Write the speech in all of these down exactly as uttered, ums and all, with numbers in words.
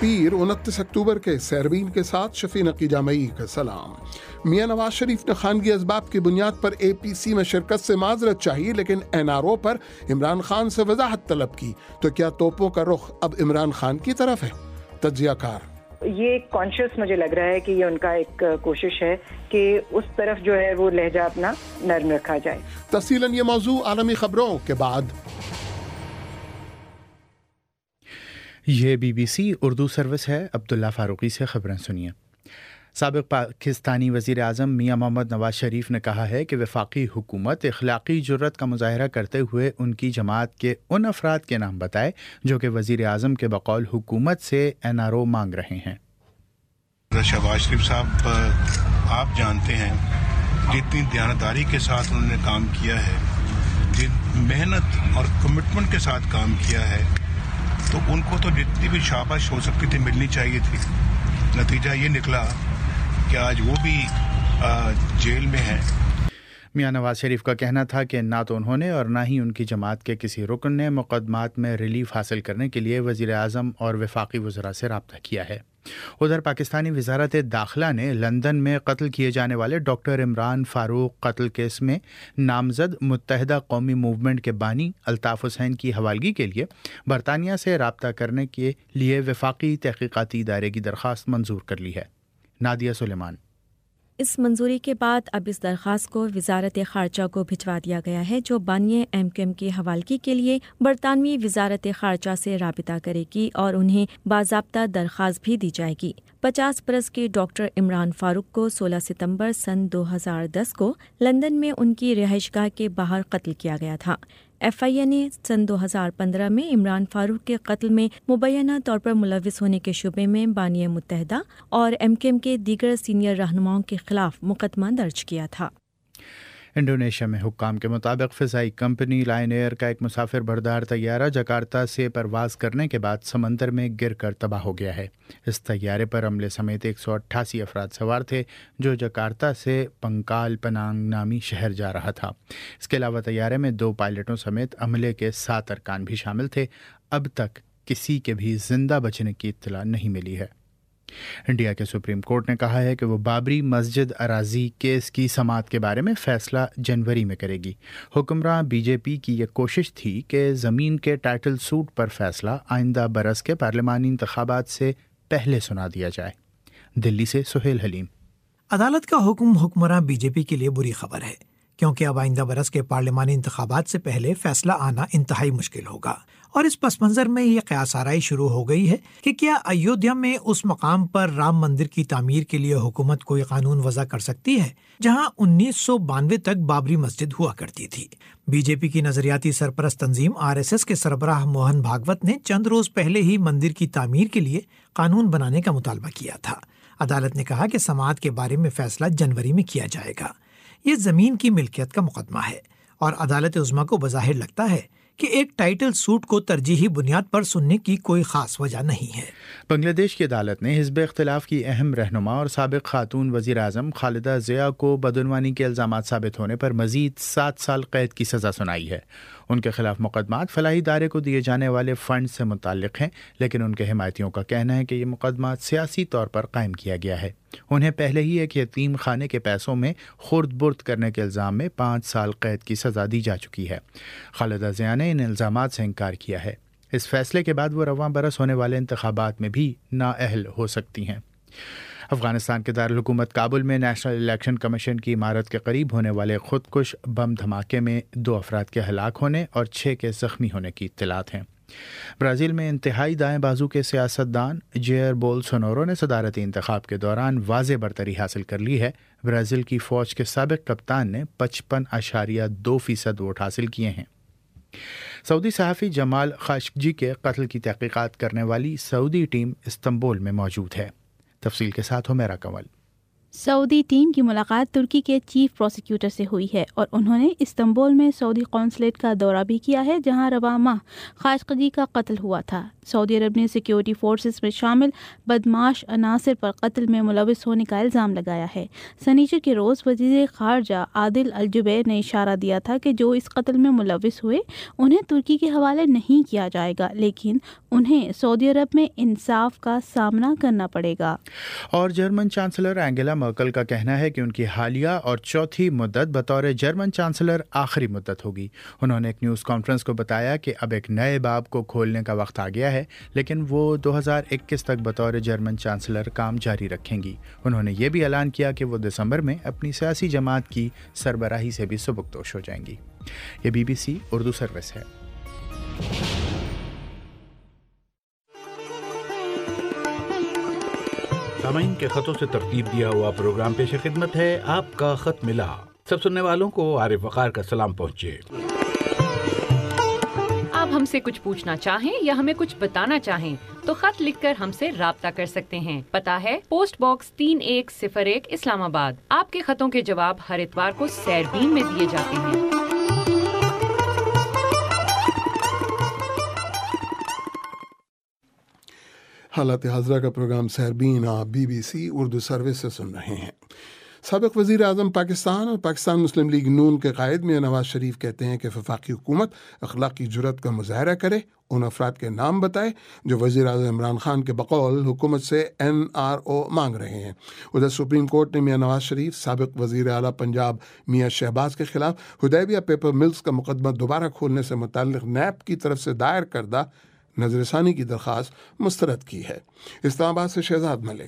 پیر انتیس اکتوبر کے سیربین کے ساتھ شفیع نقی جامعی کا سلام۔ میاں نواز شریف نے خانگی اسباب کی بنیاد پر اے پی سی میں شرکت سے معذرت چاہیے، لیکن این آر او پر عمران خان سے وضاحت طلب کی۔ تو کیا توپوں کا رخ اب عمران خان کی طرف ہے؟ تجزیہ کار یہ کانشیس مجھے لگ رہا ہے کہ یہ ان کا ایک کوشش ہے کہ اس طرف جو ہے وہ لہجہ اپنا نرم رکھا جائے۔ تفصیلاً یہ موضوع عالمی خبروں کے بعد۔ یہ B B C Urdu service ہے۔ عبداللہ فاروقی سے خبریں سنیے۔ سابق پاکستانی وزیر اعظم میاں محمد نواز شریف نے کہا ہے کہ وفاقی حکومت اخلاقی جرت کا مظاہرہ کرتے ہوئے ان کی جماعت کے ان افراد کے نام بتائے جو کہ وزیر اعظم کے بقول حکومت سے این آر او مانگ رہے ہیں۔ شہباز شریف صاحب، آپ جانتے ہیں جتنی دیانتداری کے ساتھ انہوں نے کام کیا ہے، جن محنت اور کمٹمنٹ کے ساتھ کام کیا ہے، تو ان کو تو جتنی بھی شاباش ہو سکتی تھی ملنی چاہیے تھی۔ نتیجہ یہ نکلا کہ آج وہ بھی جیل میں ہیں۔ میاں نواز شریف کا کہنا تھا کہ نہ تو انہوں نے اور نہ ہی ان کی جماعت کے کسی رکن نے مقدمات میں ریلیف حاصل کرنے کے لیے وزیر اعظم اور وفاقی وزراء سے رابطہ کیا ہے۔ ادھر پاکستانی وزارت داخلہ نے لندن میں قتل کیے جانے والے ڈاکٹر عمران فاروق قتل کیس میں نامزد متحدہ قومی موومنٹ کے بانی الطاف حسین کی حوالگی کے لیے برطانیہ سے رابطہ کرنے کے لیے وفاقی تحقیقاتی ادارے کی درخواست منظور کر لی ہے۔ نادیہ سلیمان۔ اس منظوری کے بعد اب اس درخواست کو وزارت خارجہ کو بھجوا دیا گیا ہے، جو بانی ایم کیو ایم کی حوالگی کے لیے برطانوی وزارت خارجہ سے رابطہ کرے گی اور انہیں باضابطہ درخواست بھی دی جائے گی۔ پچاس برس کے ڈاکٹر عمران فاروق کو سولہ ستمبر سن دو ہزار دس کو لندن میں ان کی رہائش گاہ کے باہر قتل کیا گیا تھا۔ ایف آئی اے نے سن دو ہزار پندرہ میں عمران فاروق کے قتل میں مبینہ طور پر ملوث ہونے کے شبے میں بانی متحدہ اور ایم کیو ایم کے دیگر سینئر رہنماؤں کے خلاف مقدمہ درج کیا تھا۔ انڈونیشیا میں حکام کے مطابق فضائی کمپنی لائن ایئر کا ایک مسافر بردار طیارہ جکارتہ سے پرواز کرنے کے بعد سمندر میں گر کر تباہ ہو گیا ہے۔ اس طیارے پر عملے سمیت ایک سو اٹھاسی افراد سوار تھے جو جکارتہ سے پنکال پنانگ نامی شہر جا رہا تھا۔ اس کے علاوہ طیارے میں دو پائلٹوں سمیت عملے کے سات ارکان بھی شامل تھے۔ اب تک کسی کے بھی زندہ بچنے کی اطلاع نہیں ملی ہے۔ انڈیا کے سپریم کورٹ نے کہا ہے کہ وہ بابری مسجد اراضی کیس کی سماعت کے بارے میں فیصلہ جنوری میں کرے گی۔ حکمراں بی جے پی کی یہ کوشش تھی کہ زمین کے ٹائٹل سوٹ پر فیصلہ آئندہ برس کے پارلیمانی انتخابات سے پہلے سنا دیا جائے۔ دلی سے سہیل حلیم۔ عدالت کا حکم حکمراں بی جے پی کے لیے بری خبر ہے، کیونکہ اب آئندہ برس کے پارلیمانی انتخابات سے پہلے فیصلہ آنا انتہائی مشکل ہوگا، اور اس پس منظر میں یہ قیاس آرائی شروع ہو گئی ہے کہ کیا ایودھیا میں اس مقام پر رام مندر کی تعمیر کے لیے حکومت کوئی قانون وضع کر سکتی ہے جہاں انیس سو بانوے تک بابری مسجد ہوا کرتی تھی۔ بی جے پی کی نظریاتی سرپرست تنظیم آر ایس ایس کے سربراہ موہن بھاگوت نے چند روز پہلے ہی مندر کی تعمیر کے لیے قانون بنانے کا مطالبہ کیا تھا۔ عدالت نے کہا کہ سماعت کے بارے میں فیصلہ جنوری میں کیا جائے گا۔ یہ زمین کی ملکیت کا مقدمہ ہے اور عدالت عظمیٰ کو بظاہر لگتا ہے کہ ایک ٹائٹل سوٹ کو ترجیحی بنیاد پر سننے کی کوئی خاص وجہ نہیں ہے۔ بنگلہ دیش کی عدالت نے حزب اختلاف کی اہم رہنما اور سابق خاتون وزیر اعظم خالدہ ضیاء کو بدعنوانی کے الزامات ثابت ہونے پر مزید سات سال قید کی سزا سنائی ہے۔ ان کے خلاف مقدمات فلاحی ادارے کو دیے جانے والے فنڈ سے متعلق ہیں، لیکن ان کے حمایتیوں کا کہنا ہے کہ یہ مقدمات سیاسی طور پر قائم کیا گیا ہے۔ انہیں پہلے ہی ایک یتیم خانے کے پیسوں میں خورد برد کرنے کے الزام میں پانچ سال قید کی سزا دی جا چکی ہے۔ خالدہ ضیاء نے ان الزامات سے انکار کیا ہے۔ اس فیصلے کے بعد وہ رواں برس ہونے والے انتخابات میں بھی نااہل ہو سکتی ہیں۔ افغانستان کے دارالحکومت کابل میں نیشنل الیکشن کمیشن کی عمارت کے قریب ہونے والے خودکش بم دھماکے میں دو افراد کے ہلاک ہونے اور چھ کے زخمی ہونے کی اطلاعات ہیں۔ برازیل میں انتہائی دائیں بازو کے سیاستدان جیئر بولسونارو نے صدارتی انتخاب کے دوران واضح برتری حاصل کر لی ہے۔ برازیل کی فوج کے سابق کپتان نے پچپن اشاریہ دو فیصد ووٹ حاصل کیے ہیں۔ سعودی صحافی جمال خاشقجی کے قتل کی تحقیقات کرنے والی سعودی ٹیم استنبول میں موجود ہے۔ تفصیل کے ساتھ ہمیرا کنول۔ سعودی ٹیم کی ملاقات ترکی کے چیف پروسیکیوٹر سے ہوئی ہے اور انہوں نے استنبول میں سعودی قونصلیٹ کا دورہ بھی کیا ہے، جہاں رواں ماہ خاشقجی کا قتل ہوا تھا۔ सऊदी अरब ने सिक्योरिटी फोर्सेस में शामिल बदमाश अनासर पर कत्ल में मुलविस होने का इल्ज़ाम लगाया है। सनीचर के रोज़ वज़ीर ख़ारजा आदिल अल जुबैर ने इशारा दिया था कि जो इस कत्ल में मुलविस हुए उन्हें तुर्की के हवाले नहीं किया जाएगा, लेकिन उन्हें सऊदी अरब में इंसाफ का सामना करना पड़ेगा। और जर्मन चांसलर एंगेला मर्कल का कहना है कि उनकी हालिया और चौथी मुद्दत बतौर जर्मन चांसलर आखिरी मुद्दत होगी। उन्होंने एक न्यूज़ कॉन्फ्रेंस को बताया कि अब एक नए बाब को खोलने का वक्त आ गया है, लेकिन वो दो हज़ार इक्कीस तक बतौर जर्मन चांसलर काम जारी रखेंगी। उन्होंने ये भी ऐलान किया कि वो दिसंबर में अपनी सियासी जमात की सरबराही से भी सुबुकदोश हो जाएंगी। ये बीबीसी उर्दू सर्विस है। सामाइन के खतों से तरतीब दिया हुआ प्रोग्राम पेश खिदमत है आपका खत मिला। सब सुनने वालों को आरिफ वकार का सलाम पहुँचे। आप हमसे कुछ पूछना चाहें या हमें कुछ बताना चाहें तो खत लिखकर हमसे राब्ता कर सकते हैं। पता है पोस्ट बॉक्स तीन एक सिफर एक इस्लामाबाद। आपके खतों के जवाब हर इतवार को सैरबीन में दिए जाते हैं। हालत हाजरा का प्रोग्राम सैरबीन आप बीबीसी उर्दू सर्विस से सुन रहे हैं। साबिक वज़ीर आज़म पाकिस्तान और पाकिस्तान मुस्लिम लीग नून के कायद मियां नवाज शरीफ कहते हैं कि वफाकी हुकूमत अखलाकी जुर्रत का मुजाहरा करे, उन अफराद के नाम बताए जो वज़ीर आज़म इमरान खान के बकौल हुकूमत से एन आर ओ मांग रहे हैं। उधर सुप्रीम कोर्ट ने मियां नवाज शरीफ, साबिक वज़ीर आला पंजाब मियां शहबाज के खिलाफ हुदैबिया पेपर मिल्स का मुकदमा दोबारा खोलने से मुताल्लिक़ नैब की तरफ से दायर करदा नजरसानी की दरख्वास्त मुस्तरद की है। इस्लामाबाद से शहजाद मलिक।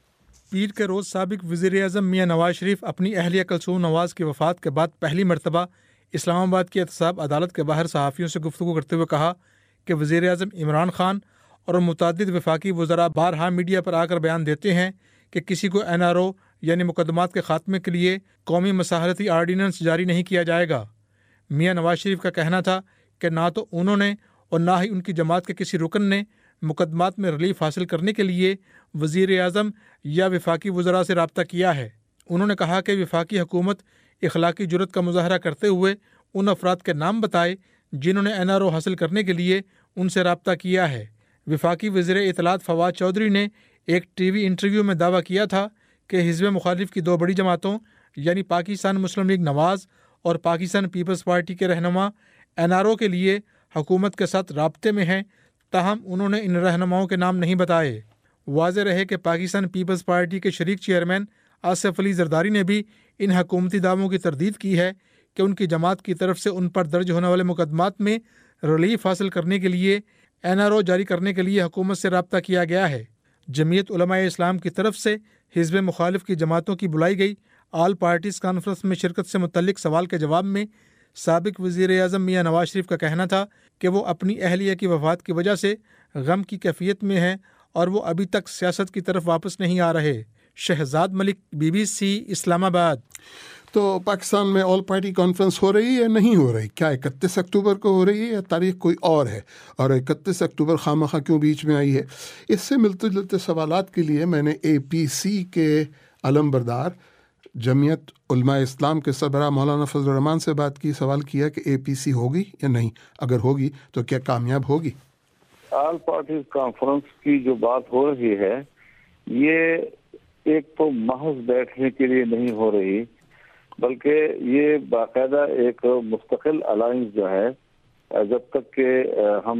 पीर के रोज़ साबिक वज़ीर आज़म मियां नवाज शरीफ अपनी अहलिया कलसूम नवाज की वफ़ात के बाद पहली मरतबा इस्लामाबाद की एहतसाब अदालत के बाहर सहाफ़ियों से गुफ्तगू करते हुए कहा कि वज़ीर आज़म इमरान खान और मुतअद्दिद वफाकी वज़रा बारहा मीडिया पर आकर बयान देते हैं कि किसी को एन आर ओ यानी मुकदमात के ख़ात्मे के लिए कौमी मसाहरती आर्डीनेंस जारी नहीं किया जाएगा। मियां नवाज शरीफ का कहना था कि ना तो उन्होंने और ना ही उनकी जमात के किसी रुकन ने मुकदमात में रिलीफ हासिल करने के लिए वज़ीर आज़म या वफाकी वज़रा से रब्ता किया है। उन्होंने कहा कि वफाकी हुकूमत इखलाकी जुर्रत का मुजाहरा करते हुए उन अफराद के नाम बताए जिन्होंने एन आर ओ हासिल करने के लिए उनसे रब्ता किया है। वफाकी वज़ीर इत्तलात फवाद चौधरी ने एक टी वी इंटरव्यू में दावा किया था कि हिज़्ब मुखालिफ की दो बड़ी जमातों यानी पाकिस्तान मुस्लिम लीग नवाज़ और पाकिस्तान पीपल्स पार्टी के रहनुमा एन आर ओ के लिए हुकूमत के साथ राब्ते में हैं, ताहम उन्होंने इन रहनुमाओं के नाम नहीं बताए। वाज़ेह रहे कि पाकिस्तान पीपल्स पार्टी के शरीक चेयरमैन आसिफ अली जरदारी ने भी इन हुकूमती दावों की तरदीद की है कि उनकी जमात की तरफ से उन पर दर्ज होने वाले मुकदमात में रिलीफ हासिल करने के लिए एन आर ओ जारी करने के लिए हुकूमत से रब्ता किया गया है। जमीयत उलमाए इस्लाम की तरफ से हिज़्ब मुखालिफ की जमातों की बुलाई गई आल पार्टीज़ कॉन्फ्रेंस में शिरकत से मुतल्लिक सवाल के जवाब में साबिक वज़ीर आज़म मियां नवाज शरीफ का कहना था कि वो अपनी अहलिया की वफ़ात की वजह से गम की कैफियत में हैं और वो अभी तक सियासत की तरफ वापस नहीं आ रहे। शहजाद मलिक, बीबीसी इस्लामाबाद। तो पाकिस्तान में ऑल पार्टी कॉन्फ्रेंस हो रही है या नहीं हो रही? क्या इकतीस अक्टूबर को हो रही है या तारीख कोई और है? और इकतीस अक्टूबर खामखा क्यों बीच में आई है? इससे मिलते जुलते सवालात के लिए मैंने ए पी सी के अलम बरदार जमीयत उलमा इस्लाम के सरबराह मौलाना फजल रहमान से बात की, सवाल किया कि ए पी सी होगी या नहीं, अगर होगी तो क्या कामयाब होगी? ऑल पार्टीज कॉन्फ्रेंस की जो बात हो रही है ये एक तो महज बैठने के लिए नहीं हो रही, बल्कि ये बाकायदा एक मुस्तकिल अलायंस जो है, जब तक कि हम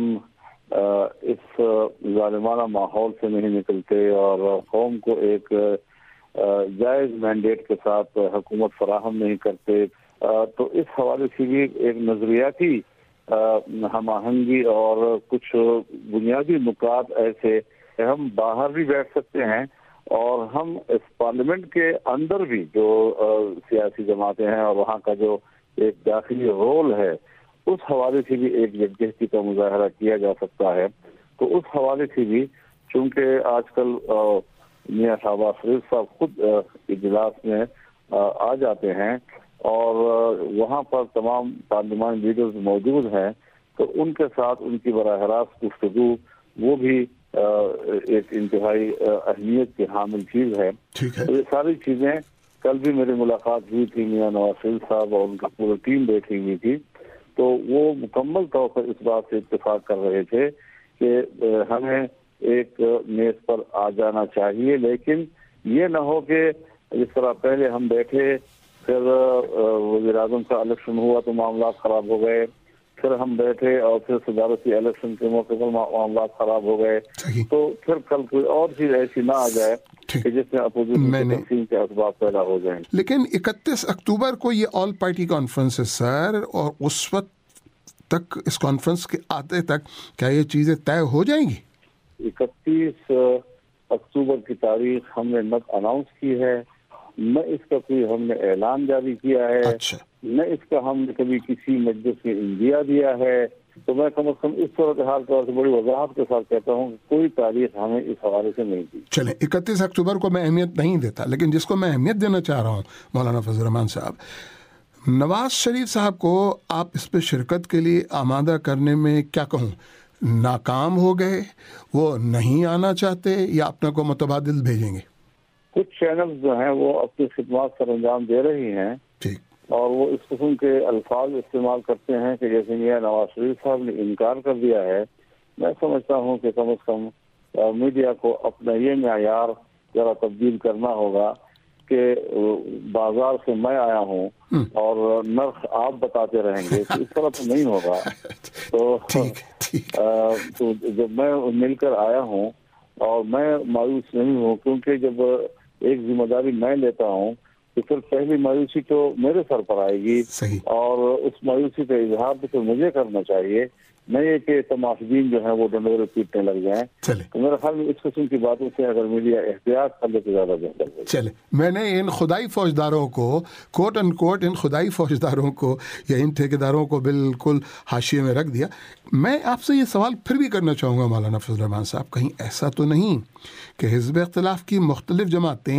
इस जालिमाना माहौल से नहीं निकलते और कौम को एक जायज मैंडेट के साथ हुकूमत फराहम नहीं करते, तो इस हवाले से भी एक नजरियाती हम आहंगी और कुछ बुनियादी नुकात ऐसे हम बाहर भी बैठ सकते हैं और हम इस पार्लियामेंट के अंदर भी जो सियासी जमातें हैं और वहाँ का जो एक दाखिली रोल है उस हवाले से भी एक यकजहती का मुजाहरा किया जा सकता है। तो उस हवाले से भी चूँकि आजकल मियां शहबाज शरीफ साहब खुद इजलास में आ जाते हैं और वहाँ पर तमाम पार्लियामानी लीडर्स मौजूद हैं, तो उनके साथ उनकी बराह रास्त गुफ्तगू वो भी एक इंतहाई अहमियत की हामिल चीज़ है। तो ये सारी चीज़ें कल भी मेरी मुलाकात हुई थी, मियां नवाज शरीफ साहब और उनकी पूरी टीम बैठी हुई थी, तो वो मुकम्मल तौर पर इस बात से इत्तेफाक कर रहे थे کہ ہمیں ایک میز پر آ جانا چاہیے، لیکن یہ نہ ہو کہ جس طرح پہلے ہم بیٹھے، پھر وزیر اعظم کا الیکشن ہوا تو معاملات خراب ہو گئے، پھر ہم بیٹھے اور پھر صدارتی الیکشن کے موقع پر معاملات خراب ہو گئے، تو پھر کل کوئی اور چیز ایسی نہ آ جائے کہ جس میں اپوزیشن کی تقسیم کے اسباب پیدا ہو جائیں۔ لیکن اکتیس اکتوبر کو یہ آل پارٹی کانفرنس ہے سر، اور اس وقت تک، اس کانفرنس کے آتے تک کیا یہ چیزیں طے ہو جائیں گی؟ اکتیس اکتوبر کی تاریخ ہم نے نہ اناؤنس کی ہے، نہ اس کا کوئی ہم نے اعلان جاری کیا ہے، اچھا، نہ اس کا ہم نے کبھی کسی مجلس میں اندیا دیا ہے، تو میں کم از کم اس صورتحال طور سے بڑی وضاحت کے ساتھ کہتا ہوں کہ کوئی تاریخ ہمیں اس حوالے سے نہیں دی۔ چلیں، اکتیس اکتوبر کو میں اہمیت نہیں دیتا، لیکن جس کو میں اہمیت دینا چاہ رہا ہوں مولانا فضل الرحمان صاحب، نواز شریف صاحب کو آپ اس پہ شرکت کے لیے آمادہ کرنے میں کیا کہوں، ناکام ہو گئے، وہ نہیں آنا چاہتے، یا اپنے کو متبادل بھیجیں گے؟ کچھ چینلز جو ہیں وہ اپنی خدمات سر انجام دے رہی ہیں، ٹھیک، اور وہ اس قسم کے الفاظ استعمال کرتے ہیں کہ جیسے میاں نواز شریف صاحب نے انکار کر دیا ہے۔ میں سمجھتا ہوں کہ کم از کم میڈیا کو اپنا یہ معیار ذرا تبدیل کرنا ہوگا کہ بازار سے میں آیا ہوں اور نرخ آپ بتاتے رہیں گے، تو اس طرح تو نہیں ہوگا۔ تو جب میں مل کر آیا ہوں اور میں مایوس نہیں ہوں، کیونکہ جب ایک ذمہ داری میں لیتا ہوں تو پھر پہلی مایوسی تو میرے سر پر آئے گی، اور اس مایوسی کا اظہار تو پھر مجھے کرنا چاہیے، نہ یہ کہ تماشبین جو ہیں وہ ڈنڈورے پیٹنے لگ جائیں۔ تو میرے خیال میں اس قسم کی باتوں سے اگر میڈیا احتیاط کر لے تو زیادہ بہتر ہے۔ چلے، میں نے ان خدائی فوجداروں کو کوٹ ان کوٹ ان خدائی فوجداروں کو یا ان ٹھیکیداروں کو بالکل حاشیے میں رکھ دیا۔ میں آپ سے یہ سوال پھر بھی کرنا چاہوں گا مولانا فضل الرحمان صاحب، کہیں ایسا تو نہیں کہ حزب اختلاف کی مختلف جماعتیں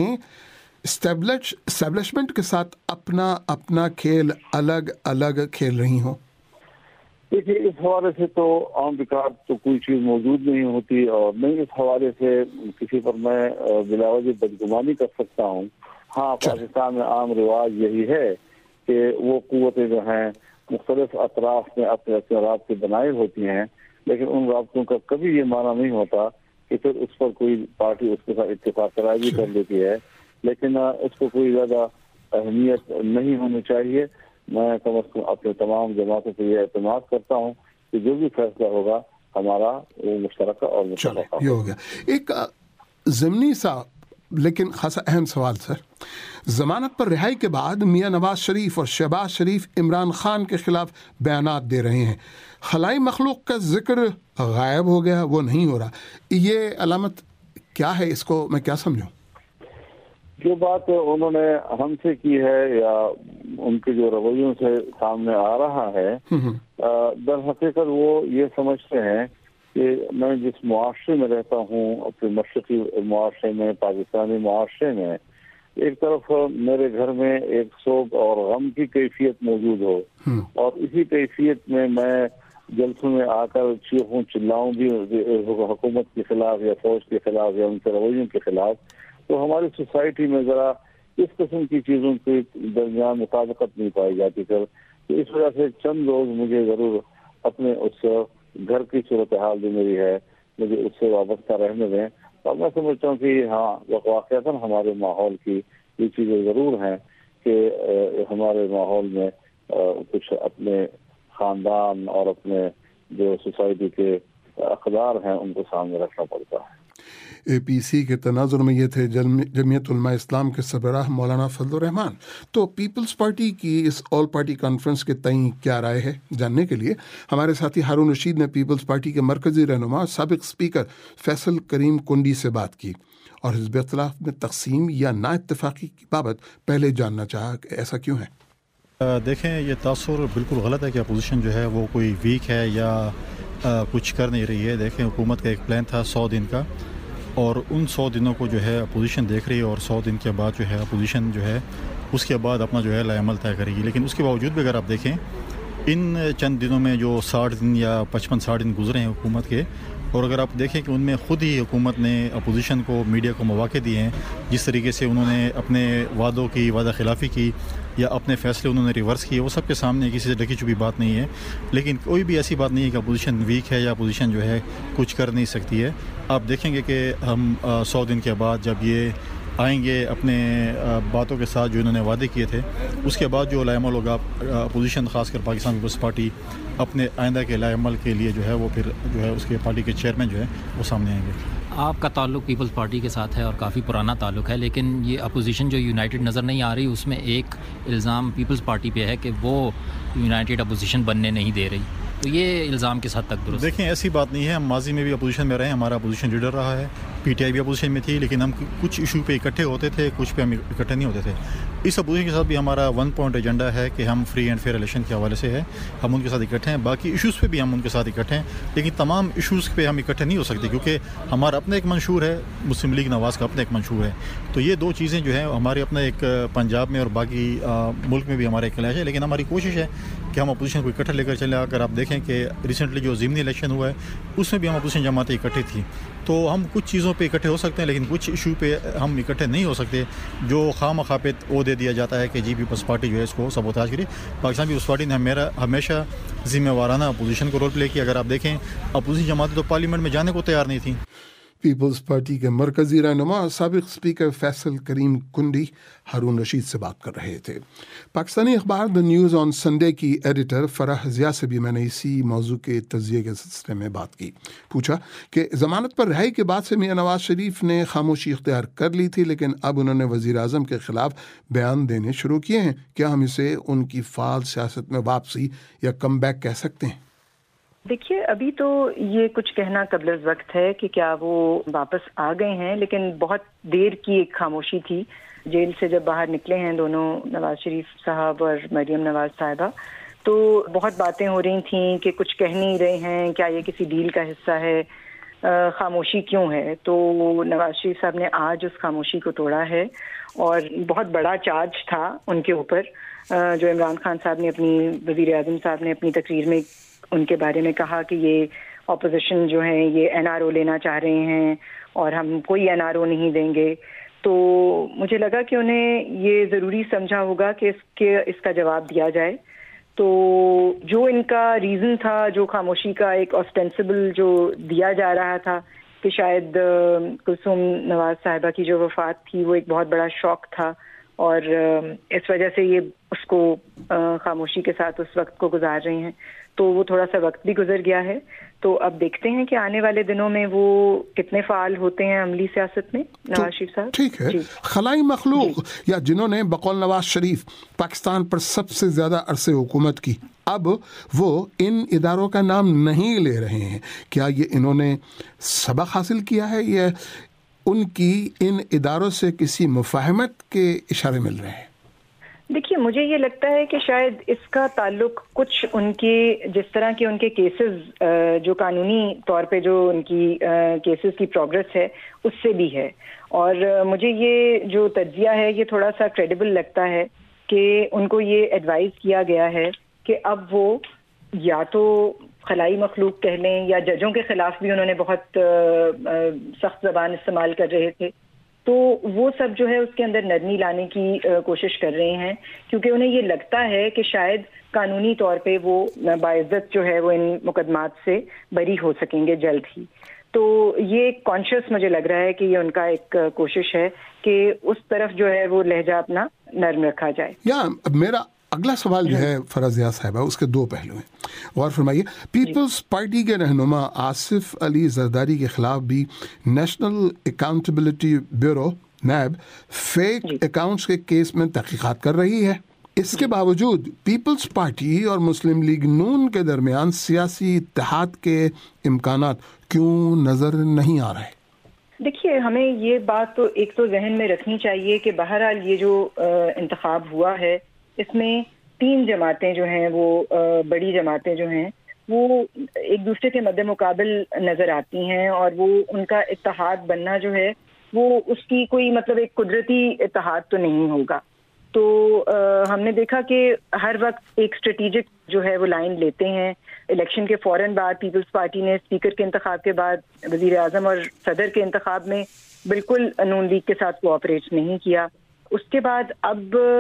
اسٹیبلشمنٹ کے ساتھ اپنا اپنا کھیل الگ الگ کھیل رہی ہوں؟ دیکھیے، اس حوالے سے تو عام ریکارڈ تو کوئی چیز موجود نہیں ہوتی، اور نہیں اس حوالے سے کسی پر میں بلا وجہ بدگمانی کر سکتا ہوں۔ ہاں، پاکستان میں عام رواج یہی ہے کہ وہ قوتیں جو ہیں مختلف اطراف میں اپنے اپنے رابطے بنائے ہوتی ہیں، لیکن ان رابطوں کا کبھی یہ معنی نہیں ہوتا کہ پھر اس پر کوئی پارٹی اس کے ساتھ اتفاق کرائے بھی کر لیتی ہے، لیکن اس کو کوئی زیادہ اہمیت نہیں ہونی چاہیے۔ میں کم از کم اپنے تمام جماعتوں سے یہ اعتماد کرتا ہوں کہ جو بھی فیصلہ ہوگا ہمارا وہ مشترکہ اور مشترکہ یہ ہو گیا۔ ایک ضمنی سا لیکن خاصا اہم سوال سر، ضمانت پر رہائی کے بعد میاں نواز شریف اور شہباز شریف عمران خان کے خلاف بیانات دے رہے ہیں، خلائی مخلوق کا ذکر غائب ہو گیا، وہ نہیں ہو رہا، یہ علامت کیا ہے؟ اس کو میں کیا سمجھوں؟ جو بات انہوں نے ہم سے کی ہے یا ان کے جو رویوں سے سامنے آ رہا ہے، در حقیقت وہ یہ سمجھتے ہیں کہ میں جس معاشرے میں رہتا ہوں، اپنے مشرقی معاشرے میں، پاکستانی معاشرے میں، ایک طرف میرے گھر میں ایک سوگ اور غم کی کیفیت موجود ہو، اور اسی کیفیت میں میں جلسوں میں آ کر چیخوں چلاؤں بھی حکومت کے خلاف یا فوج کے خلاف یا ان کے رویوں کے خلاف، تو ہماری سوسائٹی میں ذرا اس قسم کی چیزوں کے درمیان مطابقت نہیں پائی جاتی سر۔ تو اس وجہ سے چند روز مجھے ضرور اپنے اس گھر کی صورتحال جو میری ہے مجھے اس سے وابستہ رہنے دیں، اور میں سمجھتا ہوں کہ ہاں واقعات ہمارے ماحول کی یہ چیزیں ضرور ہیں کہ ہمارے ماحول میں کچھ اپنے خاندان اور اپنے جو سوسائٹی کے اقدار ہیں ان کو سامنے رکھنا پڑتا ہے۔ اے پی سی کے تناظر میں یہ تھے جمعیت علماء اسلام کے سربراہ مولانا فضل الرحمان۔ تو پیپلز پارٹی کی اس آل پارٹی کانفرنس کے تئیں کیا رائے ہے، جاننے کے لیے ہمارے ساتھی ہارون رشید نے پیپلز پارٹی کے مرکزی رہنما سابق اسپیکر فیصل کریم کنڈی سے بات کی، اور حزب اختلاف میں تقسیم یا نا اتفاقی کی بابت پہلے جاننا چاہا کہ ایسا کیوں ہے۔ دیکھیں، یہ تاثر بالکل غلط ہے کہ اپوزیشن جو ہے وہ کوئی ویک ہے یا کچھ کر نہیں رہی ہے۔ دیکھیں، حکومت کا ایک پلان تھا سو دن کا، اور ان سو دنوں کو جو ہے اپوزیشن دیکھ رہی ہے، اور سو دن کے بعد جو ہے اپوزیشن جو ہے اس کے بعد اپنا جو ہے لائے عمل طے کرے گی۔ لیکن اس کے باوجود بھی اگر آپ دیکھیں ان چند دنوں میں جو ساٹھ دن یا پچپن ساٹھ دن گزرے ہیں حکومت کے، اور اگر آپ دیکھیں کہ ان میں خود ہی حکومت نے اپوزیشن کو، میڈیا کو مواقع دیے ہیں، جس طریقے سے انہوں نے اپنے وعدوں کی وعدہ خلافی کی، یا اپنے فیصلے انہوں نے ریورس کیے، وہ سب کے سامنے کسی سے ڈھکی چھپی بات نہیں ہے. لیکن کوئی بھی ایسی بات نہیں ہے کہ اپوزیشن ویک ہے یا اپوزیشن جو ہے کچھ کر نہیں سکتی ہے. آپ دیکھیں گے کہ ہم سو دن کے بعد جب یہ آئیں گے اپنے باتوں کے ساتھ جو انہوں نے وعدے کیے تھے، اس کے بعد جو لائے عمل ہوگا، اپوزیشن خاص کر پاکستان پیپلز پارٹی اپنے آئندہ کے لائے عمل کے لیے جو ہے وہ پھر جو ہے اس کے پارٹی کے چیئرمین جو ہے وہ سامنے آئیں گے. آپ کا تعلق پیپلز پارٹی کے ساتھ ہے اور کافی پرانا تعلق ہے، لیکن یہ اپوزیشن جو یونائٹڈ نظر نہیں آ رہی، اس میں ایک الزام پیپلز پارٹی پہ ہے کہ وہ یونائٹڈ اپوزیشن بننے نہیں دے رہی، تو یہ الزام کس حد تک درست؟ دیکھیں ایسی بات نہیں ہے، ہم ماضی میں بھی اپوزیشن میں رہے ہیں، ہمارا اپوزیشن لیڈر رہا ہے، پی ٹی آئی بھی اپوزیشن میں تھی، لیکن ہم کچھ ایشو پہ اکٹھے ہوتے تھے، کچھ پہ ہم اکٹھے نہیں ہوتے تھے. اس اپوزیشن کے ساتھ بھی ہمارا ون پوائنٹ ایجنڈا ہے کہ ہم فری اینڈ فیئر الیکشن کے حوالے سے ہے، ہم ان کے ساتھ اکٹھے ہیں. باقی ایشوز پہ بھی ہم ان کے ساتھ اکٹھے ہیں، لیکن تمام ایشوز پہ ہم اکٹھے نہیں ہو سکتے کیونکہ ہمارا اپنا ایک منشور ہے، مسلم لیگ نواز کا اپنا ایک منشور ہے. تو یہ دو چیزیں جو ہیں ہمارے اپنا ایک پنجاب میں اور باقی ملک میں بھی ہمارا ایک کلیش ہے، لیکن ہماری کوشش ہے کہ ہم اپوزیشن کو اکٹھا لے کر چلیں. اگر آپ دیکھیں کہ ریسنٹلی جو ضمنی الیکشن ہوا ہے اس میں بھی ہم اپوزیشن جماعتیں اکٹھے تھیں، تو ہم کچھ چیزوں پہ اکٹھے ہو سکتے ہیں لیکن کچھ ایشو پہ ہم اکٹھے نہیں ہو سکتے جو خواہ مخواہ پہ وہ دے دیا جاتا ہے کہ جی پیپلز پارٹی جو ہے اس کو سبوتاج کری. پاکستان پیپلز پارٹی نے میرا ہمیشہ ذمہ وارانہ اپوزیشن کو رول پلے کیا. اگر آپ دیکھیں اپوزیشن جماعتیں تو پارلیمنٹ میں جانے کو تیار نہیں تھیں. پیپلز پارٹی کے مرکزی رہنما سابق اسپیکر فیصل کریم کنڈی ہارون رشید سے بات کر رہے تھے. پاکستانی اخبار دا نیوز آن سنڈے کی ایڈیٹر فرح ضیاء سے بھی میں نے اسی موضوع کے تجزیے کے سلسلے میں بات کی. پوچھا کہ ضمانت پر رہائی کے بعد سے میاں نواز شریف نے خاموشی اختیار کر لی تھی، لیکن اب انہوں نے وزیر اعظم کے خلاف بیان دینے شروع کیے ہیں. کیا ہم اسے ان کی فعال سیاست میں واپسی یا کم بیک کہہ سکتے ہیں؟ دیکھیے ابھی تو یہ کچھ کہنا قبل از وقت ہے کہ کیا وہ واپس آ گئے ہیں، لیکن بہت دیر کی ایک خاموشی تھی. جیل سے جب باہر نکلے ہیں دونوں، نواز شریف صاحب اور مریم نواز صاحبہ، تو بہت باتیں ہو رہی تھیں کہ کچھ کہہ نہیں رہے ہیں، کیا یہ کسی ڈیل کا حصہ ہے، خاموشی کیوں ہے. تو نواز شریف صاحب نے آج اس خاموشی کو توڑا ہے اور بہت بڑا چارج تھا ان کے اوپر جو عمران خان صاحب نے اپنی وزیر اعظم صاحب نے اپنی تقریر میں ان کے بارے میں کہا کہ یہ اپوزیشن جو ہے یہ این آر او لینا چاہ رہے ہیں اور ہم کوئی این آر او نہیں دیں گے. تو مجھے لگا کہ انہیں یہ ضروری سمجھا ہوگا کہ اس کے اس کا جواب دیا جائے. تو جو ان کا ریزن تھا، جو خاموشی کا ایک آسٹینسبل جو دیا جا رہا تھا کہ شاید کلثوم نواز صاحبہ کی جو وفات تھی وہ ایک بہت بڑا شوق تھا اور اس وجہ سے یہ اس کو خاموشی کے ساتھ اس وقت کو گزار رہے ہیں، تو وہ تھوڑا سا وقت بھی گزر گیا ہے. تو اب دیکھتے ہیں کہ آنے والے دنوں میں وہ کتنے فعال ہوتے ہیں عملی سیاست میں نواز شریف صاحب. ٹھیک ہے. خلائی مخلوق یا جنہوں نے بقول نواز شریف پاکستان پر سب سے زیادہ عرصے حکومت کی، اب وہ ان اداروں کا نام نہیں لے رہے ہیں. کیا یہ انہوں نے سبق حاصل کیا ہے یا ان کی ان اداروں سے کسی مفاہمت کے اشارے مل رہے ہیں؟ دیکھیے مجھے یہ لگتا ہے کہ شاید اس کا تعلق کچھ ان کے جس طرح کے ان کے کیسز جو قانونی طور پہ جو ان کی کیسز کی پروگرس ہے اس سے بھی ہے. اور مجھے یہ جو تجزیہ ہے یہ تھوڑا سا کریڈیبل لگتا ہے کہ ان کو یہ ایڈوائز کیا گیا ہے کہ اب وہ یا تو خلائی مخلوق کہہ لیں یا ججوں کے خلاف بھی انہوں نے بہت سخت زبان استعمال کر رہے تھے، تو وہ سب جو ہے اس کے اندر نرمی لانے کی کوشش کر رہے ہیں کیونکہ انہیں یہ لگتا ہے کہ شاید قانونی طور پہ وہ باعزت جو ہے وہ ان مقدمات سے بری ہو سکیں گے جلد ہی. تو یہ کانشیس مجھے لگ رہا ہے کہ یہ ان کا ایک کوشش ہے کہ اس طرف جو ہے وہ لہجہ اپنا نرم رکھا جائے. یا میرا اگلا سوال جو ہے فرح ضیاء صاحبہ اس کے دو پہلو ہیں، غور فرمائیے. پیپلز پارٹی کے رہنما آصف علی زرداری کے خلاف بھی national accountability bureau NAB fake accounts کے کیس میں تحقیقات کر رہی ہے. اس کے باوجود پیپلز پارٹی اور مسلم لیگ نون کے درمیان سیاسی اتحاد کے امکانات کیوں نظر نہیں آ رہے؟ دیکھیے ہمیں یہ بات تو ایک تو ذہن میں رکھنی چاہیے کہ بہرحال یہ جو انتخاب ہوا ہے اس میں تین جماعتیں جو ہیں وہ بڑی جماعتیں جو ہیں وہ ایک دوسرے کے مد مقابل نظر آتی ہیں اور وہ ان کا اتحاد بننا جو ہے وہ اس کی کوئی مطلب ایک قدرتی اتحاد تو نہیں ہوگا. تو ہم نے دیکھا کہ ہر وقت ایک اسٹریٹجک جو ہے وہ لائن لیتے ہیں. الیکشن کے فوراً بعد پیپلز پارٹی نے اسپیکر کے انتخاب کے بعد وزیر اعظم اور صدر کے انتخاب میں بالکل نون لیگ کے ساتھ کوآپریٹ نہیں کیا. اس کے بعد اب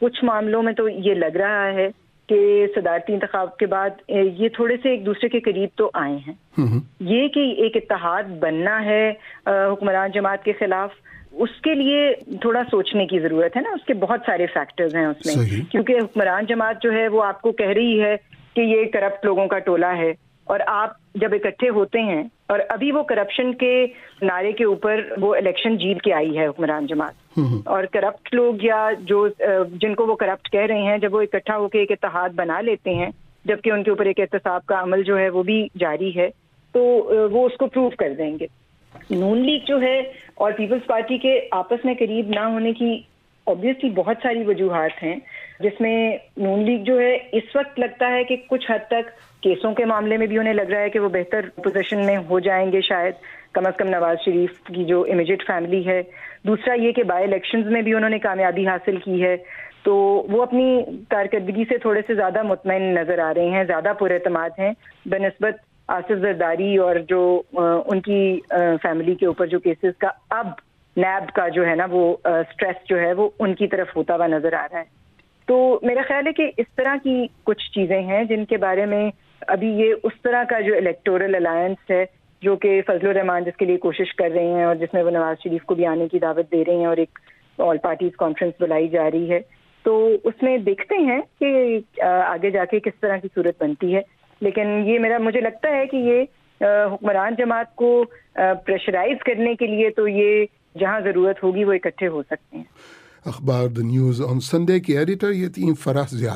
کچھ معاملوں میں تو یہ لگ رہا ہے کہ صدارتی انتخاب کے بعد یہ تھوڑے سے ایک دوسرے کے قریب تو آئے ہیں. یہ کہ ایک اتحاد بننا ہے حکمران جماعت کے خلاف، اس کے لیے تھوڑا سوچنے کی ضرورت ہے نا. اس کے بہت سارے فیکٹرز ہیں اس میں، کیونکہ حکمران جماعت جو ہے وہ آپ کو کہہ رہی ہے کہ یہ کرپٹ لوگوں کا ٹولہ ہے، اور آپ جب اکٹھے ہوتے ہیں، اور ابھی وہ کرپشن کے نعرے کے اوپر وہ الیکشن جیت کے آئی ہے حکمران جماعت، اور کرپٹ لوگ یا جو جن کو وہ کرپٹ کہہ رہے ہیں، جب وہ اکٹھا ہو کے ایک اتحاد بنا لیتے ہیں، جبکہ ان کے اوپر ایک احتساب کا عمل جو ہے وہ بھی جاری ہے، تو وہ اس کو پروو کر دیں گے. نون لیگ جو ہے اور پیپلز پارٹی کے آپس میں قریب نہ ہونے کی obviously بہت ساری وجوہات ہیں، جس میں نون لیگ جو ہے اس وقت لگتا ہے کہ کچھ حد تک کیسوں کے معاملے میں بھی انہیں لگ رہا ہے کہ وہ بہتر پوزیشن میں ہو جائیں گے شاید، کم از کم نواز شریف کی جو امیجیٹ فیملی ہے. دوسرا یہ کہ بائی الیکشنز میں بھی انہوں نے کامیابی حاصل کی ہے، تو وہ اپنی کارکردگی سے تھوڑے سے زیادہ مطمئن نظر آ رہے ہیں، زیادہ پر اعتماد ہیں بنسبت آصف زرداری اور جو ان کی فیملی کے اوپر جو کیسز کا اب نیب کا جو ہے نا وہ سٹریس جو ہے وہ ان کی طرف ہوتا ہوا نظر آ رہا ہے. تو میرا خیال ہے کہ اس طرح کی کچھ چیزیں ہیں جن کے بارے میں ابھی یہ اس طرح کا جو الیکٹورل الائنس ہے جو کہ فضل الرحمان جس کے لیے کوشش کر رہے ہیں اور جس میں وہ نواز شریف کو بھی آنے کی دعوت دے رہے ہیں اور ایک آل پارٹیز کانفرنس بلائی جا رہی ہے، تو اس میں دیکھتے ہیں کہ آگے جا کے کس طرح کی صورت بنتی ہے. لیکن یہ میرا مجھے لگتا ہے کہ یہ حکمران جماعت کو پریشرائز کرنے کے لیے تو یہ جہاں ضرورت ہوگی وہ اکٹھے ہو سکتے ہیں. اخبار دا نیوز آن سنڈے کی ایڈیٹر یتیم فرح ضیاء.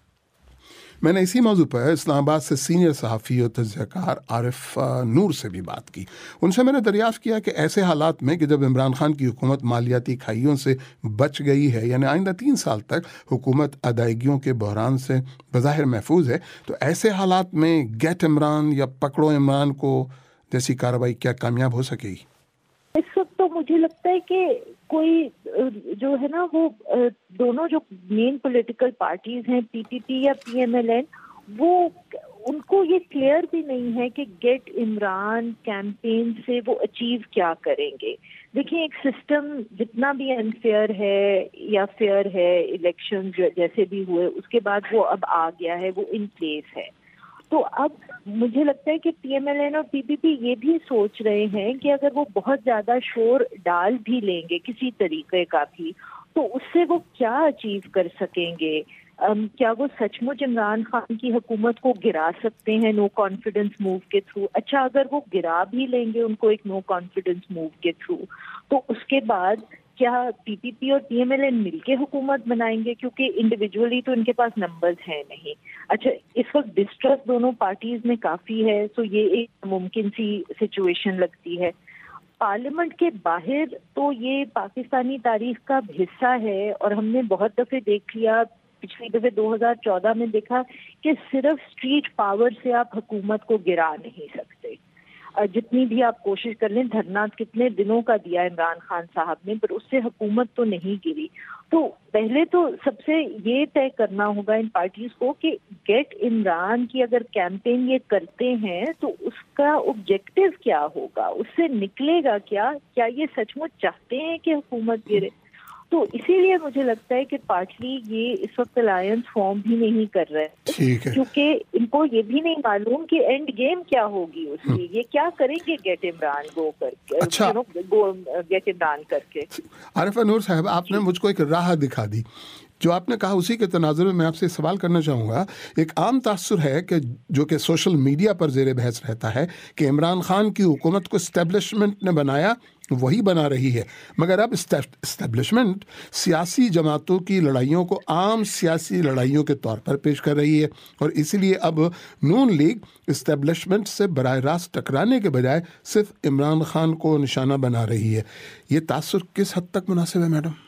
میں نے اسی موضوع پر اسلام آباد سے سینئر صحافی اور تجزیہ کار عارف نور سے بھی بات کی. ان سے میں نے دریافت کیا کہ ایسے حالات میں کہ جب عمران خان کی حکومت مالیاتی کھائیوں سے بچ گئی ہے، یعنی آئندہ تین سال تک حکومت ادائیگیوں کے بحران سے بظاہر محفوظ ہے، تو ایسے حالات میں گیٹ عمران یا پکڑو عمران کو جیسی کارروائی کیا کامیاب ہو سکے گی؟ اس وقت تو مجھے لگتا ہے کہ کوئی جو ہے نا وہ دونوں جو مین پولیٹیکل پارٹیز ہیں، پی پی پی یا پی ایم ایل این، وہ ان کو یہ کلیئر بھی نہیں ہے کہ گیٹ عمران کیمپین سے وہ اچیو کیا کریں گے. دیکھیں ایک سسٹم جتنا بھی انفیئر ہے یا فیئر ہے، الیکشن جیسے بھی ہوئے اس کے بعد وہ اب آ گیا ہے، وہ ان پلیس ہے. تو اب مجھے لگتا ہے کہ پی ایم ایل این اور پی پی پی یہ بھی سوچ رہے ہیں کہ اگر وہ بہت زیادہ شور ڈال بھی لیں گے کسی طریقے کا بھی، تو اس سے وہ کیا اچیو کر سکیں گے. کیا وہ سچ مچ عمران خان کی حکومت کو گرا سکتے ہیں نو کانفیڈنس موو کے تھرو؟ اچھا اگر وہ گرا بھی لیں گے ان کو ایک نو کانفیڈنس موو کے تھرو، تو اس کے بعد کیا پی پی پی اور پی ایم ایل این مل کے حکومت بنائیں گے؟ کیونکہ انڈیویجولی تو ان کے پاس نمبرز ہیں نہیں. اچھا اس وقت ڈسٹرسٹ دونوں پارٹیز میں کافی ہے، تو یہ ایک ممکن سی سچویشن لگتی ہے. پارلیمنٹ کے باہر تو یہ پاکستانی تاریخ کا حصہ ہے، اور ہم نے بہت دفعے دیکھ لیا، پچھلی دفعے دو ہزار چودہ میں دیکھا کہ صرف اسٹریٹ پاور سے آپ حکومت کو گرا نہیں سکتے. جتنی بھی آپ کوشش کر لیں، دھرنا کتنے دنوں کا دیا عمران خان صاحب نے، پر اس سے حکومت تو نہیں گری. تو پہلے تو سب سے یہ طے کرنا ہوگا ان پارٹیز کو کہ گیٹ عمران کی اگر کیمپین یہ کرتے ہیں تو اس کا آبجیکٹو کیا ہوگا، اس سے نکلے گا کیا؟ کیا یہ سچ مچ چاہتے ہیں کہ حکومت گرے؟ تو اسی لیے مجھے لگتا ہے کہ پارٹلی یہ اس وقت الائنس فارم بھی نہیں کر رہے، کیونکہ ان کو یہ بھی نہیں معلوم کہ اینڈ گیم کیا ہوگی اس کی، یہ کیا کریں گے گیٹ عمران گو کر کے، اچھا گیٹ عمران کر کے. عارفہ نور صاحب، آپ نے مجھ کو ایک راہ دکھا دی. جو آپ نے کہا اسی کے تناظر میں میں آپ سے سوال کرنا چاہوں گا. ایک عام تاثر ہے کہ جو کہ سوشل میڈیا پر زیر بحث رہتا ہے کہ عمران خان کی حکومت کو اسٹیبلشمنٹ نے بنایا، وہی بنا رہی ہے، مگر اب اسٹیبلشمنٹ سیاسی جماعتوں کی لڑائیوں کو عام سیاسی لڑائیوں کے طور پر پیش کر رہی ہے، اور اسی لیے اب نون لیگ اسٹیبلشمنٹ سے براہ راست ٹکرانے کے بجائے صرف عمران خان کو نشانہ بنا رہی ہے. یہ تاثر کس حد تک مناسب ہے میڈم؟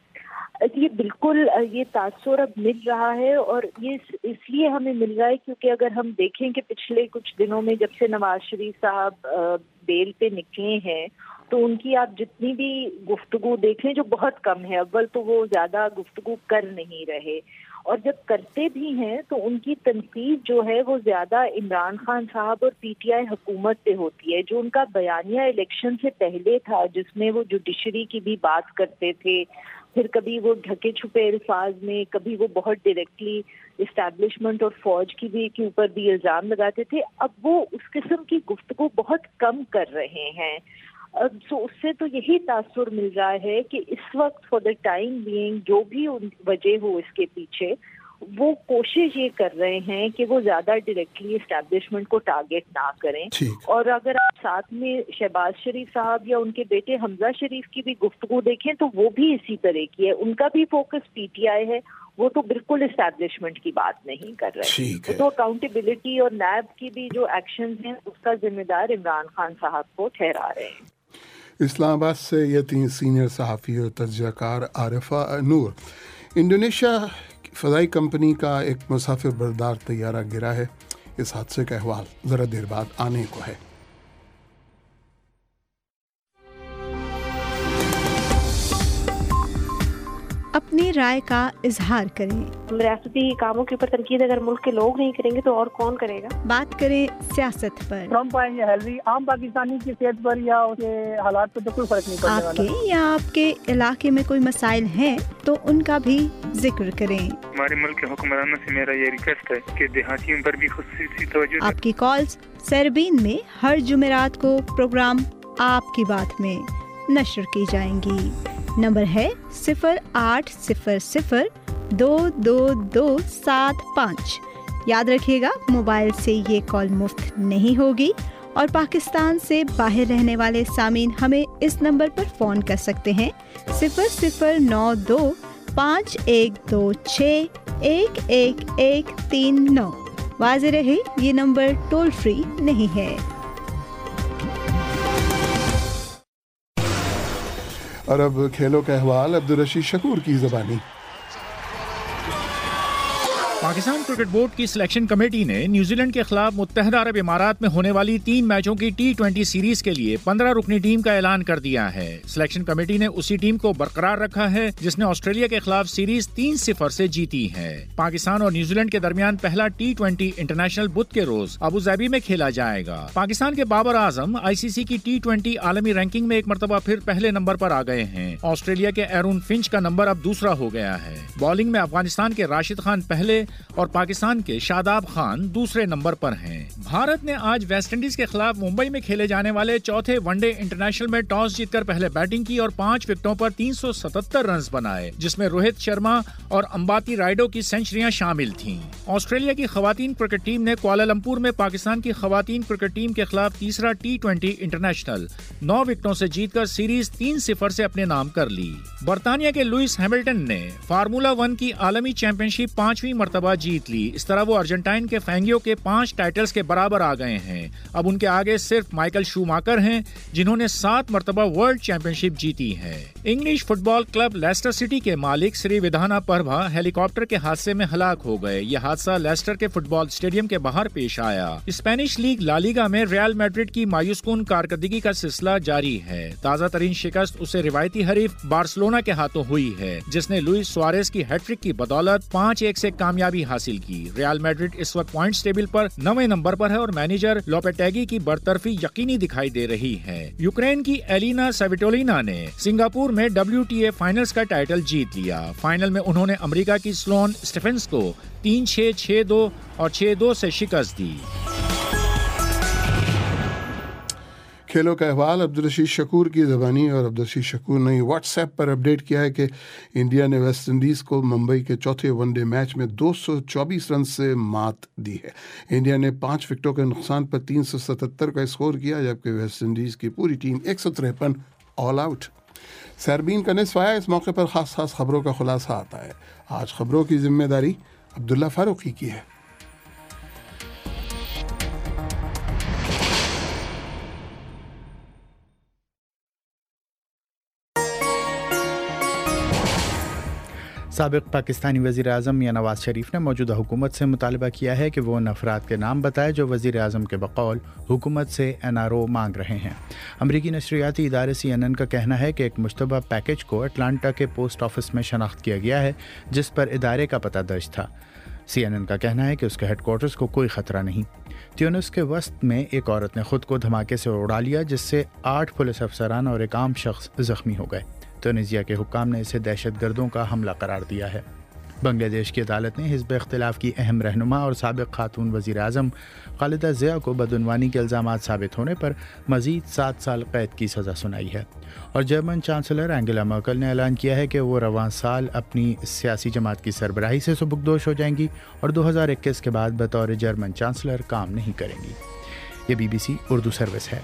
یہ بالکل یہ تاثر اب مل رہا ہے، اور یہ اس لیے ہمیں مل رہا ہے کیونکہ اگر ہم دیکھیں کہ پچھلے کچھ دنوں میں جب سے نواز شریف صاحب بیل پہ نکلے ہیں تو ان کی آپ جتنی بھی گفتگو دیکھ لیں جو بہت کم ہے، اول تو وہ زیادہ گفتگو کر نہیں رہے، اور جب کرتے بھی ہیں تو ان کی تنقید جو ہے وہ زیادہ عمران خان صاحب اور پی ٹی آئی حکومت پہ ہوتی ہے. جو ان کا بیانیہ الیکشن سے پہلے تھا جس میں وہ جوڈیشری کی بھی بات کرتے تھے, پھر کبھی وہ ڈھکے چھپے الفاظ میں, کبھی وہ بہت ڈائریکٹلی اسٹیبلشمنٹ اور فوج کی بھی کے اوپر بھی الزام لگاتے تھے, اب وہ اس قسم کی گفتگو بہت کم کر رہے ہیں. سو اس سے تو یہی تاثر مل رہا ہے کہ اس وقت فار دا ٹائم بینگ جو بھی وجہ ہو اس کے پیچھے, وہ کوشش یہ کر رہے ہیں کہ وہ زیادہ ڈائریکٹلی اسٹیبلشمنٹ کو ٹارگٹ نہ کریں. اور اگر آپ ساتھ میں شہباز شریف صاحب یا ان کے بیٹے حمزہ شریف کی بھی گفتگو دیکھیں تو وہ بھی اسی طرح کی ہے. ان کا بھی فوکس پی ٹی آئی ہے, وہ تو بالکل اسٹیبلشمنٹ کی بات نہیں کر رہے. تو اکاؤنٹیبلٹی اور نیب کی بھی جو ایکشنز ہیں اس کا ذمہ دار عمران خان صاحب کو ٹھہرا رہے ہیں. اسلام آباد سے یہ تین سینئر صحافی اور تجزیہ کار عارفہ نور. انڈونیشیا فضائی کمپنی کا ایک مسافر بردار طیارہ گرا ہے. اس حادثے کا احوال ذرا دیر بعد آنے کو ہے. اپنی رائے کا اظہار کریں. ریاستی کاموں کے اوپر تنقید اگر ملک کے لوگ نہیں کریں گے تو اور کون کرے گا؟ بات کریں سیاست پر. ٹرمپ آئیں یا ہیلری, عام پاکستانی کی صحت پر یا اس کے حالات پر تو کوئی فرق نہیں پڑنے والا. آپ کے یا آپ کے علاقے میں کوئی مسائل ہیں تو ان کا بھی ذکر کریں. ہمارے ملک کے حکمرانوں سے میرا یہ ریکویسٹ ہے کہ دیہاتیوں پر بھی خصوصی توجہ. آپ کی کالز سربین میں ہر جمعرات کو پروگرام آپ کی بات میں نشر کی جائیں گی. نمبر ہے صفر آٹھ صفر صفر دو دو دو سات پانچ. یاد رکھیے گا موبائل سے یہ کال مفت نہیں ہوگی اور پاکستان سے باہر رہنے والے سامعین ہمیں اس نمبر پر فون کر سکتے ہیں صفر صفر نو دو پانچ ایک دو چھ ایک ایک ایک تین نو. واضح رہے یہ نمبر ٹول فری نہیں ہے. اور اب کھیلوں کا احوال عبدالرشید شکور کی زبانی. پاکستان کرکٹ بورڈ کی سلیکشن کمیٹی نے نیوزی لینڈ کے خلاف متحدہ عرب امارات میں ہونے والی تین میچوں کی ٹی ٹوینٹی سیریز کے لیے پندرہ رکنی ٹیم کا اعلان کر دیا ہے. سلیکشن کمیٹی نے اسی ٹیم کو برقرار رکھا ہے جس نے آسٹریلیا کے خلاف سیریز تین صفر سے جیتی ہے. پاکستان اور نیوزی لینڈ کے درمیان پہلا ٹی ٹوینٹی انٹرنیشنل بدھ کے روز ابو ظہبی میں کھیلا جائے گا. پاکستان کے بابر اعظم آئی سی سی کی ٹی ٹوینٹی عالمی رینکنگ میں ایک مرتبہ پھر پہلے نمبر پر آ گئے ہیں. آسٹریلیا کے ایرون فنچ کا نمبر اب دوسرا ہو گیا ہے. بالنگ میں افغانستان کے راشد خان پہلے اور پاکستان کے شاداب خان دوسرے نمبر پر ہیں. بھارت نے آج ویسٹ انڈیز کے خلاف ممبئی میں کھیلے جانے والے چوتھے ون ڈے انٹرنیشنل میں ٹاس جیت کر پہلے بیٹنگ کی اور پانچ وکٹوں پر تین سو ستتر رنز بنائے جس میں روہت شرما اور امباتی رائیڈو کی سینچریاں شامل تھیں. آسٹریلیا کی خواتین کرکٹ ٹیم نے کوالالمپور میں پاکستان کی خواتین کرکٹ ٹیم کے خلاف تیسرا ٹی ٹوینٹی انٹرنیشنل نو وکٹوں سے جیت کر سیریز تین صفر سے اپنے نام کر لی. برطانیہ کے لوئس ہیملٹن نے فارمولا ون کی عالمی چیمپئن شپ پانچویں مرتبہ جیت لی. اس طرح وہ ارجنٹائن کے فینگیو کے پانچ ٹائٹلز کے برابر آ گئے ہیں. اب ان کے آگے صرف مائیکل شوماکر ہیں جنہوں نے سات مرتبہ ورلڈ چیمپئن شپ جیتی ہے. English football club Leicester City کے مالک سری ودھانا پربھا ہیلی کاپٹر کے حادثے میں ہلاک ہو گئے. یہ حادثہ لیسٹر کے فٹ بال اسٹیڈیم کے باہر پیش آیا. اسپینش لیگ لا لیگا میں ریال میڈرڈ کی مایوس کن کارکردگی کا سلسلہ جاری ہے. تازہ ترین شکست اسے روایتی حریف بارسلونا کے ہاتھوں ہوئی ہے جس نے لوئس سوارز کی ہیٹ ٹرک کی بدولت پانچ ایک سے کامیابی حاصل کی. ریال میڈرڈ اس وقت پوائنٹس ٹیبل پر نویں نمبر پر ہے اور مینیجر لوپیٹیگی کی برطرفی یقینی دکھائی دے رہی ہے. یوکرین کی ایلینا سویٹولینا نے سنگاپور میں ڈبلیو ٹی اے فائنلز کا ٹائٹل جیت لیا. فائنل میں انہوں نے امریکہ کی سلون اسٹیفنس کو تین چھ چھ دو اور چھ دو سے شکست دی. کھیلوں کا احوال عبدالرشید شکور کی زبانی. اور عبدالرشید شکور نے واٹس ایپ پر اپڈیٹ کیا ہے کہ انڈیا نے ویسٹ انڈیز کو ممبئی کے چوتھے ون ڈے میچ میں دو سو چوبیس رن سے مات دی ہے. انڈیا نے پانچ وکٹوں کے نقصان پر تین سو ستتر کا اسکور کیا جبکہ ویسٹ انڈیز کی پوری ٹیم ایک سو تریپن آل آؤٹ. سیربین کا نصف آیا. اس موقع پر خاص خاص خبروں کا خلاصہ آتا ہے. آج خبروں کی ذمہ داری عبداللہ فاروقی کی ہے. سابق پاکستانی وزیر اعظم میاں نواز شریف نے موجودہ حکومت سے مطالبہ کیا ہے کہ وہ ان افراد کے نام بتائے جو وزیر اعظم کے بقول حکومت سے این آر او مانگ رہے ہیں۔ امریکی نشریاتی ادارے سی این این کا کہنا ہے کہ ایک مشتبہ پیکج کو اٹلانٹا کے پوسٹ آفس میں شناخت کیا گیا ہے جس پر ادارے کا پتہ درج تھا۔ سی این این کا کہنا ہے کہ اس کے ہیڈ کوارٹرز کو کوئی خطرہ نہیں۔ تیونس کے وسط میں ایک عورت نے خود کو دھماکے سے اڑا لیا جس سے آٹھ پولیس افسران اور ایک عام شخص زخمی ہو گئے۔ تونیزیا کے حکام نے اسے دہشت گردوں کا حملہ قرار دیا ہے۔ بنگلہ دیش کی عدالت نے حزب اختلاف کی اہم رہنما اور سابق خاتون وزیر اعظم خالدہ ضیاء کو بدعنوانی کے الزامات ثابت ہونے پر مزید سات سال قید کی سزا سنائی ہے، اور جرمن چانسلر اینگلا مرکل نے اعلان کیا ہے کہ وہ رواں سال اپنی سیاسی جماعت کی سربراہی سے سبکدوش ہو جائیں گی اور دو ہزار اکیس کے بعد بطور جرمن چانسلر کام نہیں کریں گی۔ یہ B B C Urdu service ہے۔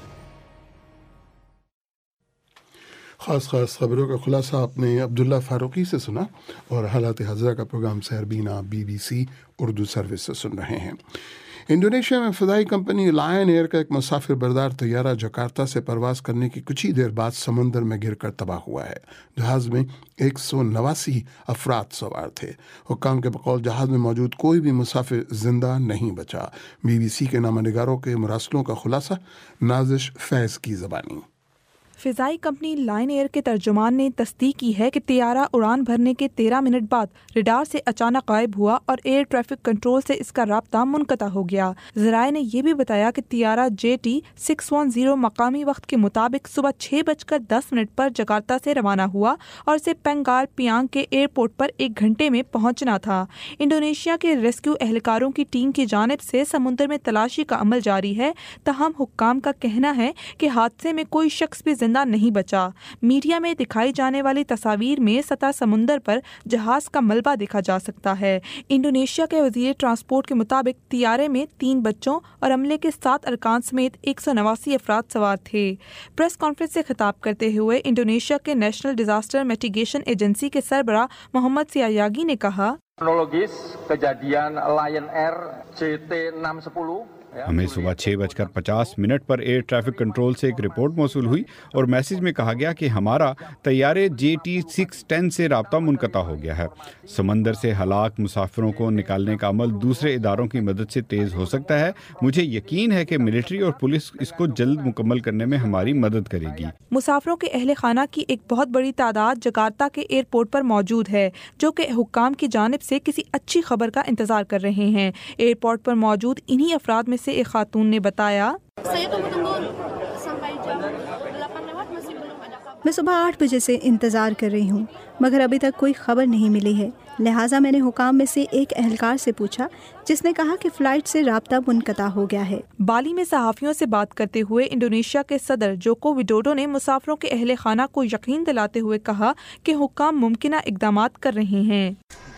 خاص خاص خبروں کا خلاصہ آپ نے عبداللہ فاروقی سے سنا، اور حالات حاضرہ کا پروگرام سہربینہ B B C Urdu service سے سن رہے ہیں۔ انڈونیشیا میں فضائی کمپنی لائن ایئر کا ایک مسافر بردار طیارہ جکارتا سے پرواز کرنے کی کچھ ہی دیر بعد سمندر میں گر کر تباہ ہوا ہے۔ جہاز میں ایک سو نواسی افراد سوار تھے۔ حکام کے بقول جہاز میں موجود کوئی بھی مسافر زندہ نہیں بچا۔ بی بی سی کے نامہ نگاروں کے مراسلوں کا خلاصہ نازش فیض کی زبانی۔ فضائی کمپنی لائن ایئر کے ترجمان نے تصدیق کی ہے کہ طیارہ اڑان بھرنے کے تیرہ منٹ بعد ریڈار سے اچانک غائب ہوا اور ایئر ٹریفک کنٹرول سے اس کا رابطہ منقطع ہو گیا۔ ذرائع نے یہ بھی بتایا کہ طیارہ J T six one zero مقامی وقت کے مطابق صبح چھ بج کر دس منٹ پر جکارتا سے روانہ ہوا اور اسے پینگال پیانگ کے ایئرپورٹ پر ایک گھنٹے میں پہنچنا تھا۔ انڈونیشیا کے ریسکیو اہلکاروں کی ٹیم کی جانب سے سمندر میں تلاشی کا عمل جاری ہے، تاہم حکام کا کہنا ہے کہ حادثے میں کوئی شخص بھی زندہ نہیں بچا۔ میڈیا میں دکھائی جانے والی تصاویر میں سطح سمندر پر جہاز کا ملبہ دیکھا جا سکتا ہے۔ انڈونیشیا کے وزیر ٹرانسپورٹ کے مطابق طیارے میں تین بچوں اور عملے کے سات ارکان سمیت ایک سو نواسی افراد سوار تھے۔ پریس کانفرنس سے خطاب کرتے ہوئے انڈونیشیا کے نیشنل ڈیزاسٹر میٹیگیشن ایجنسی کے سربراہ محمد سیایاگی نے کہا، ہمیں صبح چھ بج کر پچاس منٹ پر ایئر ٹریفک کنٹرول سے ایک رپورٹ موصول ہوئی اور میسج میں کہا گیا کہ ہمارا طیارے جے ٹی سکس ٹین سے رابطہ منقطع ہو گیا ہے۔ سمندر سے ہلاک مسافروں کو نکالنے کا عمل دوسرے اداروں کی مدد سے تیز ہو سکتا ہے۔ مجھے یقین ہے کہ ملٹری اور پولیس اس کو جلد مکمل کرنے میں ہماری مدد کرے گی۔ مسافروں کے اہل خانہ کی ایک بہت بڑی تعداد جکارتا کے ایئرپورٹ پر موجود ہے، جو کہ حکام کی جانب سے کسی اچھی خبر کا انتظار کر رہے ہیں۔ ایئرپورٹ پر موجود انہی افراد میں سے ایک خاتون نے بتایا، میں صبح آٹھ بجے سے انتظار کر رہی ہوں مگر ابھی تک کوئی خبر نہیں ملی ہے، لہٰذا میں نے حکام میں سے ایک اہلکار سے پوچھا جس نے کہا کہ فلائٹ سے رابطہ منقطع ہو گیا ہے۔ بالی میں صحافیوں سے بات کرتے ہوئے انڈونیشیا کے صدر جوکو وڈوڈو نے مسافروں کے اہل خانہ کو یقین دلاتے ہوئے کہا کہ حکام ممکنہ اقدامات کر رہے ہیں۔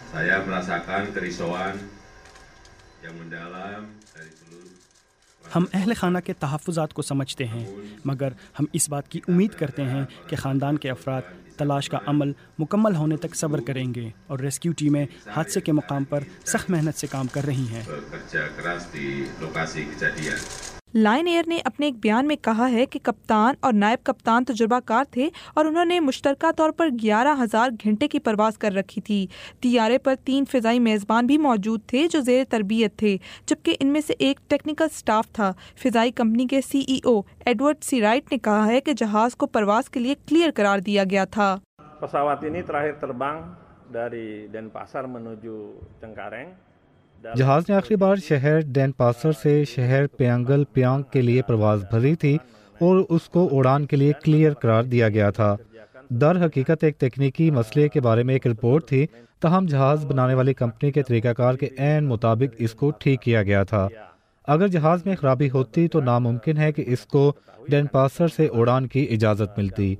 ہم اہل خانہ کے تحفظات کو سمجھتے ہیں، مگر ہم اس بات کی امید کرتے ہیں کہ خاندان کے افراد تلاش کا عمل مکمل ہونے تک صبر کریں گے، اور ریسکیو ٹیمیں حادثے کے مقام پر سخت محنت سے کام کر رہی ہیں۔ لائن ایئر نے اپنے ایک بیان میں کہا ہے کہ کپتان اور نائب کپتان تجربہ کار تھے اور انہوں نے مشترکہ طور پر گیارہ ہزار گھنٹے کی پرواز کر رکھی تھی۔ طیارے پر تین فضائی میزبان بھی موجود تھے جو زیر تربیت تھے، جبکہ ان میں سے ایک ٹیکنیکل سٹاف تھا۔ فضائی کمپنی کے سی ای او ایڈورڈ سی رائٹ نے کہا ہے کہ جہاز کو پرواز کے لیے کلیئر قرار دیا گیا تھا۔ pesawat ini terakhir terbang dari Denpasar menuju Cengkareng۔ جہاز نے آخری بار شہر ڈین پاسر سے شہر پیانگل پیانگ کے لیے پرواز بھری تھی اور اس کو اڑان کے لیے کلیئر قرار دیا گیا تھا۔ در حقیقت ایک تکنیکی مسئلے کے بارے میں ایک رپورٹ تھی، تاہم جہاز بنانے والی کمپنی کے طریقہ کار کے عین مطابق اس کو ٹھیک کیا گیا تھا۔ اگر جہاز میں خرابی ہوتی تو ناممکن ہے کہ اس کو ڈین پاسر سے اڑان کی اجازت ملتی۔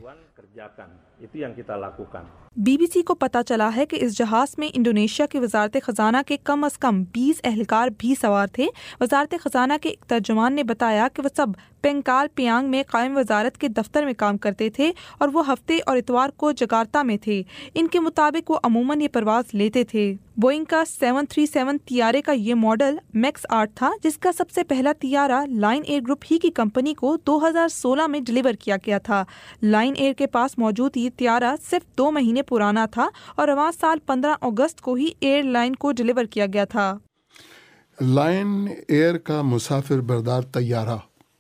بی بی سی کو پتا چلا ہے کہ اس جہاز میں انڈونیشیا کی وزارت خزانہ کے کم از کم بیس اہلکار بھی سوار تھے۔ وزارت خزانہ کے ایک ترجمان نے بتایا کہ وہ سب پینکال پیانگ میں قائم وزارت کے دفتر میں کام کرتے تھے اور وہ ہفتے اور اتوار کو جکارتا میں تھے۔ ان کے مطابق وہ عموماً یہ پرواز لیتے تھے۔ بوئنگ کا سیون تھری سیون طیارے کا یہ ماڈل میکس آٹھ تھا، جس کا سب سے پہلا طیارہ لائن ایئر گروپ ہی کی کمپنی کو دو ہزار سولہ میں ڈیلیور کیا گیا تھا۔ لائن ایئر کے پاس موجود یہ طیارہ صرف دو مہینے پرانا تھا اور رواں سال پندرہ اگست کو ہی ایئر لائن کو ڈلیور کیا گیا تھا۔ لائن ایئر کا مسافر بردار طیارہ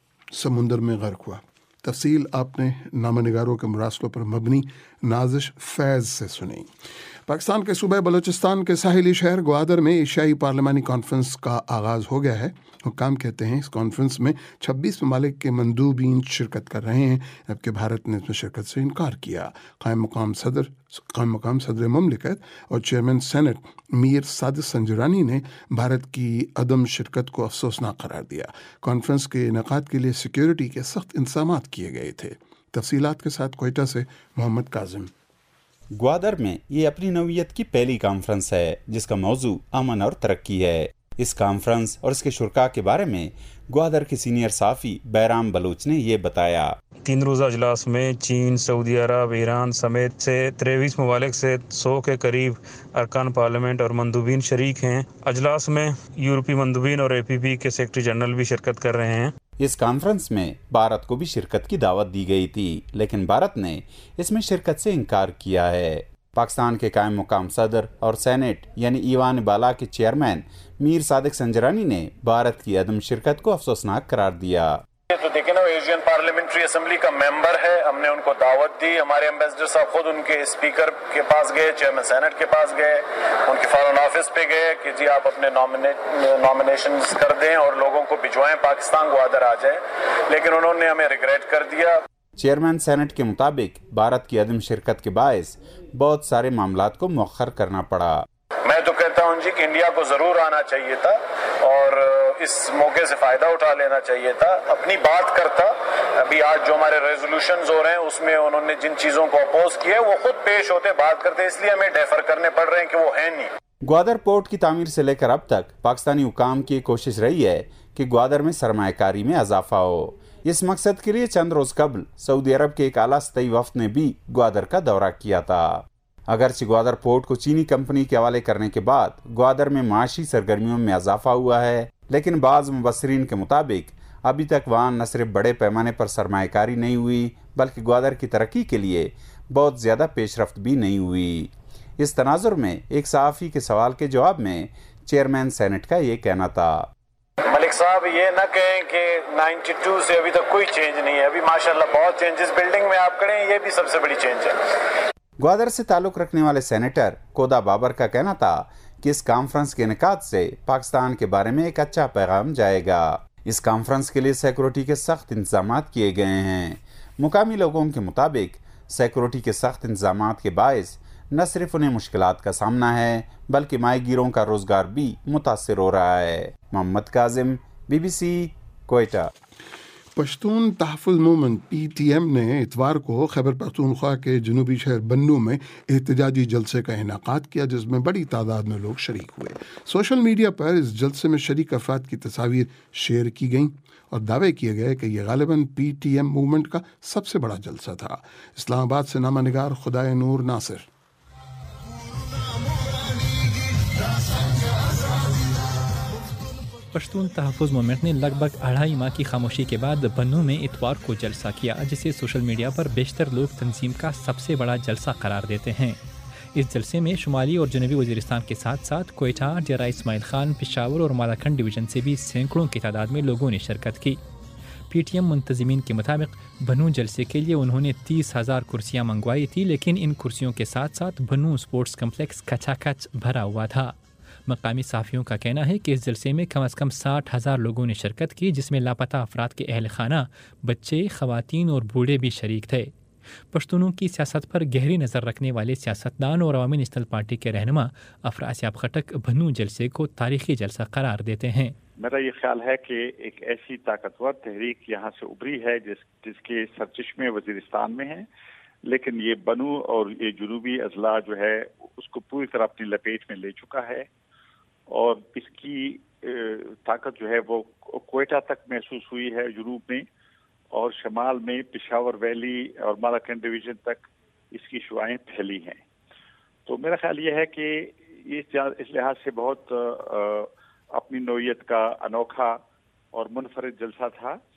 سمندر میں غرق ہوا۔ تفصیل آپ نے نامہ نگاروں کے مراسلوں پر مبنی نازش فیض سے سنی۔ پاکستان کے صوبہ بلوچستان کے ساحلی شہر گوادر میں ایشیائی پارلیمانی کانفرنس کا آغاز ہو گیا ہے۔ حکام کہتے ہیں اس کانفرنس میں چھبیس ممالک کے مندوبین شرکت کر رہے ہیں، جبکہ بھارت نے اس میں شرکت سے انکار کیا۔ قائم مقام صدر قائم مقام صدر مملکت اور چیئرمین سینٹ میر صادق سنجرانی نے بھارت کی عدم شرکت کو افسوسناک قرار دیا۔ کانفرنس کے انعقاد کے لیے سیکیورٹی کے سخت انتظامات کیے گئے تھے۔ تفصیلات کے ساتھ کوئٹہ سے محمد کاظم۔ گوادر میں یہ اپنی نوعیت کی پہلی کانفرنس ہے جس کا موضوع امن اور ترقی ہے۔ اس کانفرنس اور اس کے شرکاء کے بارے میں گوادر کے سینئر صحافی بیرام بلوچ نے یہ بتایا۔ تین روزہ اجلاس میں چین، سعودی عرب، ایران سمیت سے تریویس ممالک سے سو کے قریب ارکان پارلیمنٹ اور مندوبین شریک ہیں۔ اجلاس میں یورپی مندوبین اور اے پی پی کے سیکرٹری جنرل بھی شرکت کر رہے ہیں۔ اس کانفرنس میں بھارت کو بھی شرکت کی دعوت دی گئی تھی، لیکن بھارت نے اس میں شرکت سے انکار کیا ہے۔ پاکستان کے قائم مقام صدر اور سینٹ یعنی ایوان بالا کے چیئرمین میر صادق سنجرانی نے بھارت کی عدم شرکت کو افسوسناک قرار دیا۔ تو دیکھیں نا، ایشین پارلیمنٹری اسمبلی کا ممبر ہے، ہم نے ان کو دعوت دی، ہمارے ایمبیسڈر صاحب خود ان کے اسپیکر کے پاس گئے، چیئرمین سینٹ کے پاس گئے، ان کے فارن آفس پہ گئے کہ جی آپ اپنے نامینیشنز کر دیں اور لوگوں کو بھجوائیں، پاکستان گوادر آ جائیں، لیکن انہوں نے ہمیں ریگریٹ کر دیا۔ چیئرمین سینٹ کے مطابق بھارت کی عدم شرکت کے باعث بہت سارے معاملات کو مؤخر کرنا پڑا۔ میں تو کہتا ہوں جی کہ انڈیا کو ضرور آنا چاہیے تھا اور اس موقع سے فائدہ اٹھا لینا چاہیے تھا، اپنی بات کرتا۔ ابھی آج جو ہمارے ریزولوشنز ہو رہے ہیں اس میں انہوں نے جن چیزوں کو اپوز کیا ہے وہ خود پیش ہوتے بات کرتے، اس لیے ہمیں ڈیفر کرنے پڑ رہے ہیں کہ وہ ہیں نہیں۔ گوادر پورٹ کی تعمیر سے لے کر اب تک پاکستانی حکام کی کوشش رہی ہے کہ گوادر میں سرمایہ کاری میں اضافہ ہو۔ اس مقصد کے لیے چند روز قبل سعودی عرب کے ایک اعلیٰ سطحی وفد نے بھی گوادر کا دورہ کیا تھا۔ اگرچہ گوادر پورٹ کو چینی کمپنی کے حوالے کرنے کے بعد گوادر میں معاشی سرگرمیوں میں اضافہ ہوا ہے، لیکن بعض مبصرین کے مطابق ابھی تک وہاں نہ صرف بڑے پیمانے پر سرمایہ کاری نہیں ہوئی بلکہ گوادر کی ترقی کے لیے بہت زیادہ پیش رفت بھی نہیں ہوئی۔ اس تناظر میں ایک صحافی کے سوال کے جواب میں چیئرمین سینٹ کا یہ کہنا تھا۔ ملک صاحب یہ نہ کہیں کہ نائنٹی ٹو سے ابھی تک کوئی چینج نہیں ہے، ابھی ماشاءاللہ بہت چینجز بلڈنگ میں آپ کریں، یہ بھی سب سے بڑی چینج ہے۔ گوادر سے تعلق رکھنے والے سینیٹر کودا بابر کا کہنا تھا کہ اس کانفرنس کے انعقاد سے پاکستان کے بارے میں ایک اچھا پیغام جائے گا۔ اس کانفرنس کے لیے سیکورٹی کے سخت انتظامات کیے گئے ہیں۔ مقامی لوگوں کے مطابق سیکورٹی کے سخت انتظامات کے باعث نہ صرف انہیں مشکلات کا سامنا ہے بلکہ ماہی گیروں کا روزگار بھی متاثر ہو رہا ہے۔ Muhammad Kazim, B B C, Quetta. Pashtun Tahaffuz movement P T M نے اتوار کو خیبر پختونخوا کے جنوبی شہر بنو میں احتجاجی جلسے کا انعقاد کیا جس میں بڑی تعداد میں لوگ شریک ہوئے۔ سوشل میڈیا پر اس جلسے میں شریک افراد کی تصاویر شیئر کی گئیں اور دعوے کیے گئے کہ یہ غالباً پی ٹی ایم موومنٹ کا سب سے بڑا جلسہ تھا۔ اسلام آباد سے نامہ نگار خدائے نور ناصر۔ پشتون تحفظ موومنٹ نے لگ بھگ اڑھائی ماہ کی خاموشی کے بعد بنو میں اتوار کو جلسہ کیا جسے سوشل میڈیا پر بیشتر لوگ تنظیم کا سب سے بڑا جلسہ قرار دیتے ہیں۔ اس جلسے میں شمالی اور جنوبی وزیرستان کے ساتھ ساتھ کوئٹہ، ڈیرہ اسماعیل خان، پشاور اور مالاکنڈ ڈویژن سے بھی سینکڑوں کی تعداد میں لوگوں نے شرکت کی۔ پی ٹی ایم منتظمین کے مطابق بنو جلسے کے لیے انہوں نے تیس ہزار کرسیاں منگوائی تھی، لیکن ان کرسیوں کے ساتھ ساتھ بنو اسپورٹس کمپلیکس کھچا کھچ بھرا ہوا تھا۔ مقامی صحافیوں کا کہنا ہے کہ اس جلسے میں کم از کم ساٹھ ہزار لوگوں نے شرکت کی جس میں لاپتہ افراد کے اہل خانہ، بچے، خواتین اور بوڑھے بھی شریک تھے۔ پشتونوں کی سیاست پر گہری نظر رکھنے والے سیاستدان اور عوامی نیشنل پارٹی کے رہنما افراسیاب خٹک بنو جلسے کو تاریخی جلسہ قرار دیتے ہیں۔ میرا یہ خیال ہے کہ ایک ایسی طاقتور تحریک یہاں سے ابھری ہے جس جس کے سرچشمے وزیرستان میں ہیں، لیکن یہ بنو اور یہ جنوبی اضلاع جو ہے اس کو پوری طرح اپنی لپیٹ میں لے چکا ہے اور اس کی طاقت جو ہے وہ کوئٹہ تک محسوس ہوئی ہے جنوب میں، اور شمال میں پشاور ویلی اور مالاکنڈ ڈویژن تک اس کی شعاعیں پھیلی ہیں۔ تو میرا خیال یہ ہے کہ اس لحاظ سے بہت اپنی نوعیت کا انوکھا اور منفرد جلسہ تھا۔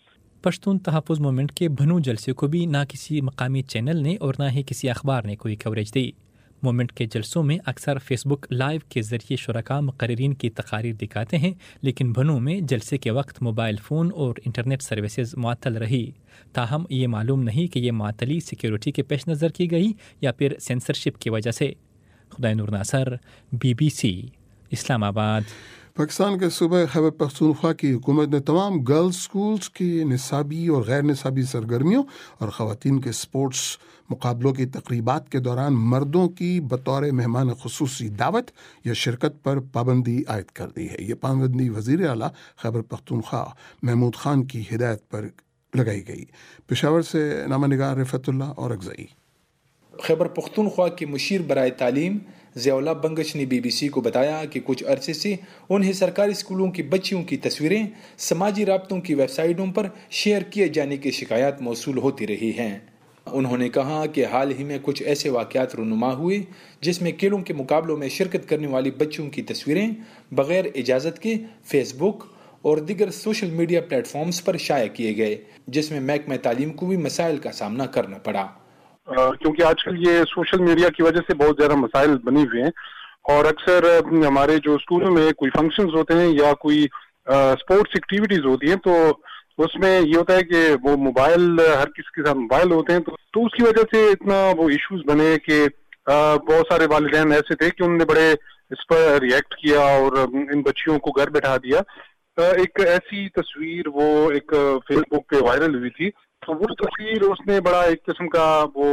پشتون تحفظ موومنٹ کے بھنو جلسے کو بھی نہ کسی مقامی چینل نے اور نہ ہی کسی اخبار نے کوئی کوریج دی۔ موومنٹ کے جلسوں میں اکثر فیس بک لائیو کے ذریعے شرکاء مقررین کی تقاریر دکھاتے ہیں، لیکن بھنو میں جلسے کے وقت موبائل فون اور انٹرنیٹ سروسز معطل رہی۔ تاہم یہ معلوم نہیں کہ یہ معطلی سیکیورٹی کے پیش نظر کی گئی یا پھر سینسرشپ کی وجہ سے۔ خدائے نور ناصر، بی بی سی، اسلام آباد۔ پاکستان کے صوبہ خیبر پختونخوا کی حکومت نے تمام گرلز سکولز کی نصابی اور غیر نصابی سرگرمیوں اور خواتین کے سپورٹس مقابلوں کی تقریبات کے دوران مردوں کی بطور مہمان خصوصی دعوت یا شرکت پر پابندی عائد کر دی ہے۔ یہ پابندی وزیر اعلیٰ خیبر پختونخوا محمود خان کی ہدایت پر لگائی گئی۔ پشاور سے نامہ نگار رفعت اللہ اور اگزئی۔ خیبر پختونخوا کے مشیر برائے تعلیم ضیاء اللہ بنگش نے بی بی سی کو بتایا کہ کچھ عرصے سے انہیں سرکاری اسکولوں کی بچیوں کی تصویریں سماجی رابطوں کی ویب سائٹوں پر شیئر کیے جانے کی شکایات موصول ہوتی رہی ہیں۔ انہوں نے کہا کہ حال ہی میں کچھ ایسے واقعات رونما ہوئے جس میں کھیلوں کے مقابلوں میں شرکت کرنے والی بچیوں کی تصویریں بغیر اجازت کے فیس بک اور دیگر سوشل میڈیا پلیٹ فارمز پر شائع کیے گئے، جس میں محکمہ تعلیم کو بھی مسائل کا سامنا کرنا پڑا۔ کیونکہ آج کل یہ سوشل میڈیا کی وجہ سے بہت زیادہ مسائل بنے ہوئے ہیں، اور اکثر ہمارے جو اسکولوں میں کوئی فنکشنز ہوتے ہیں یا کوئی اسپورٹس ایکٹیویٹیز ہوتی ہیں تو اس میں یہ ہوتا ہے کہ وہ موبائل، ہر کسی کے ساتھ موبائل ہوتے ہیں، تو اس کی وجہ سے اتنا وہ ایشوز بنے کہ بہت سارے والدین ایسے تھے کہ انہوں نے بڑے اس پر ریئیکٹ کیا اور ان بچیوں کو گھر بیٹھا دیا۔ ایک ایسی تصویر وہ ایک فیس بک پہ وائرل ہوئی تھی، تو وہ تصویر اس نے بڑا ایک قسم کا وہ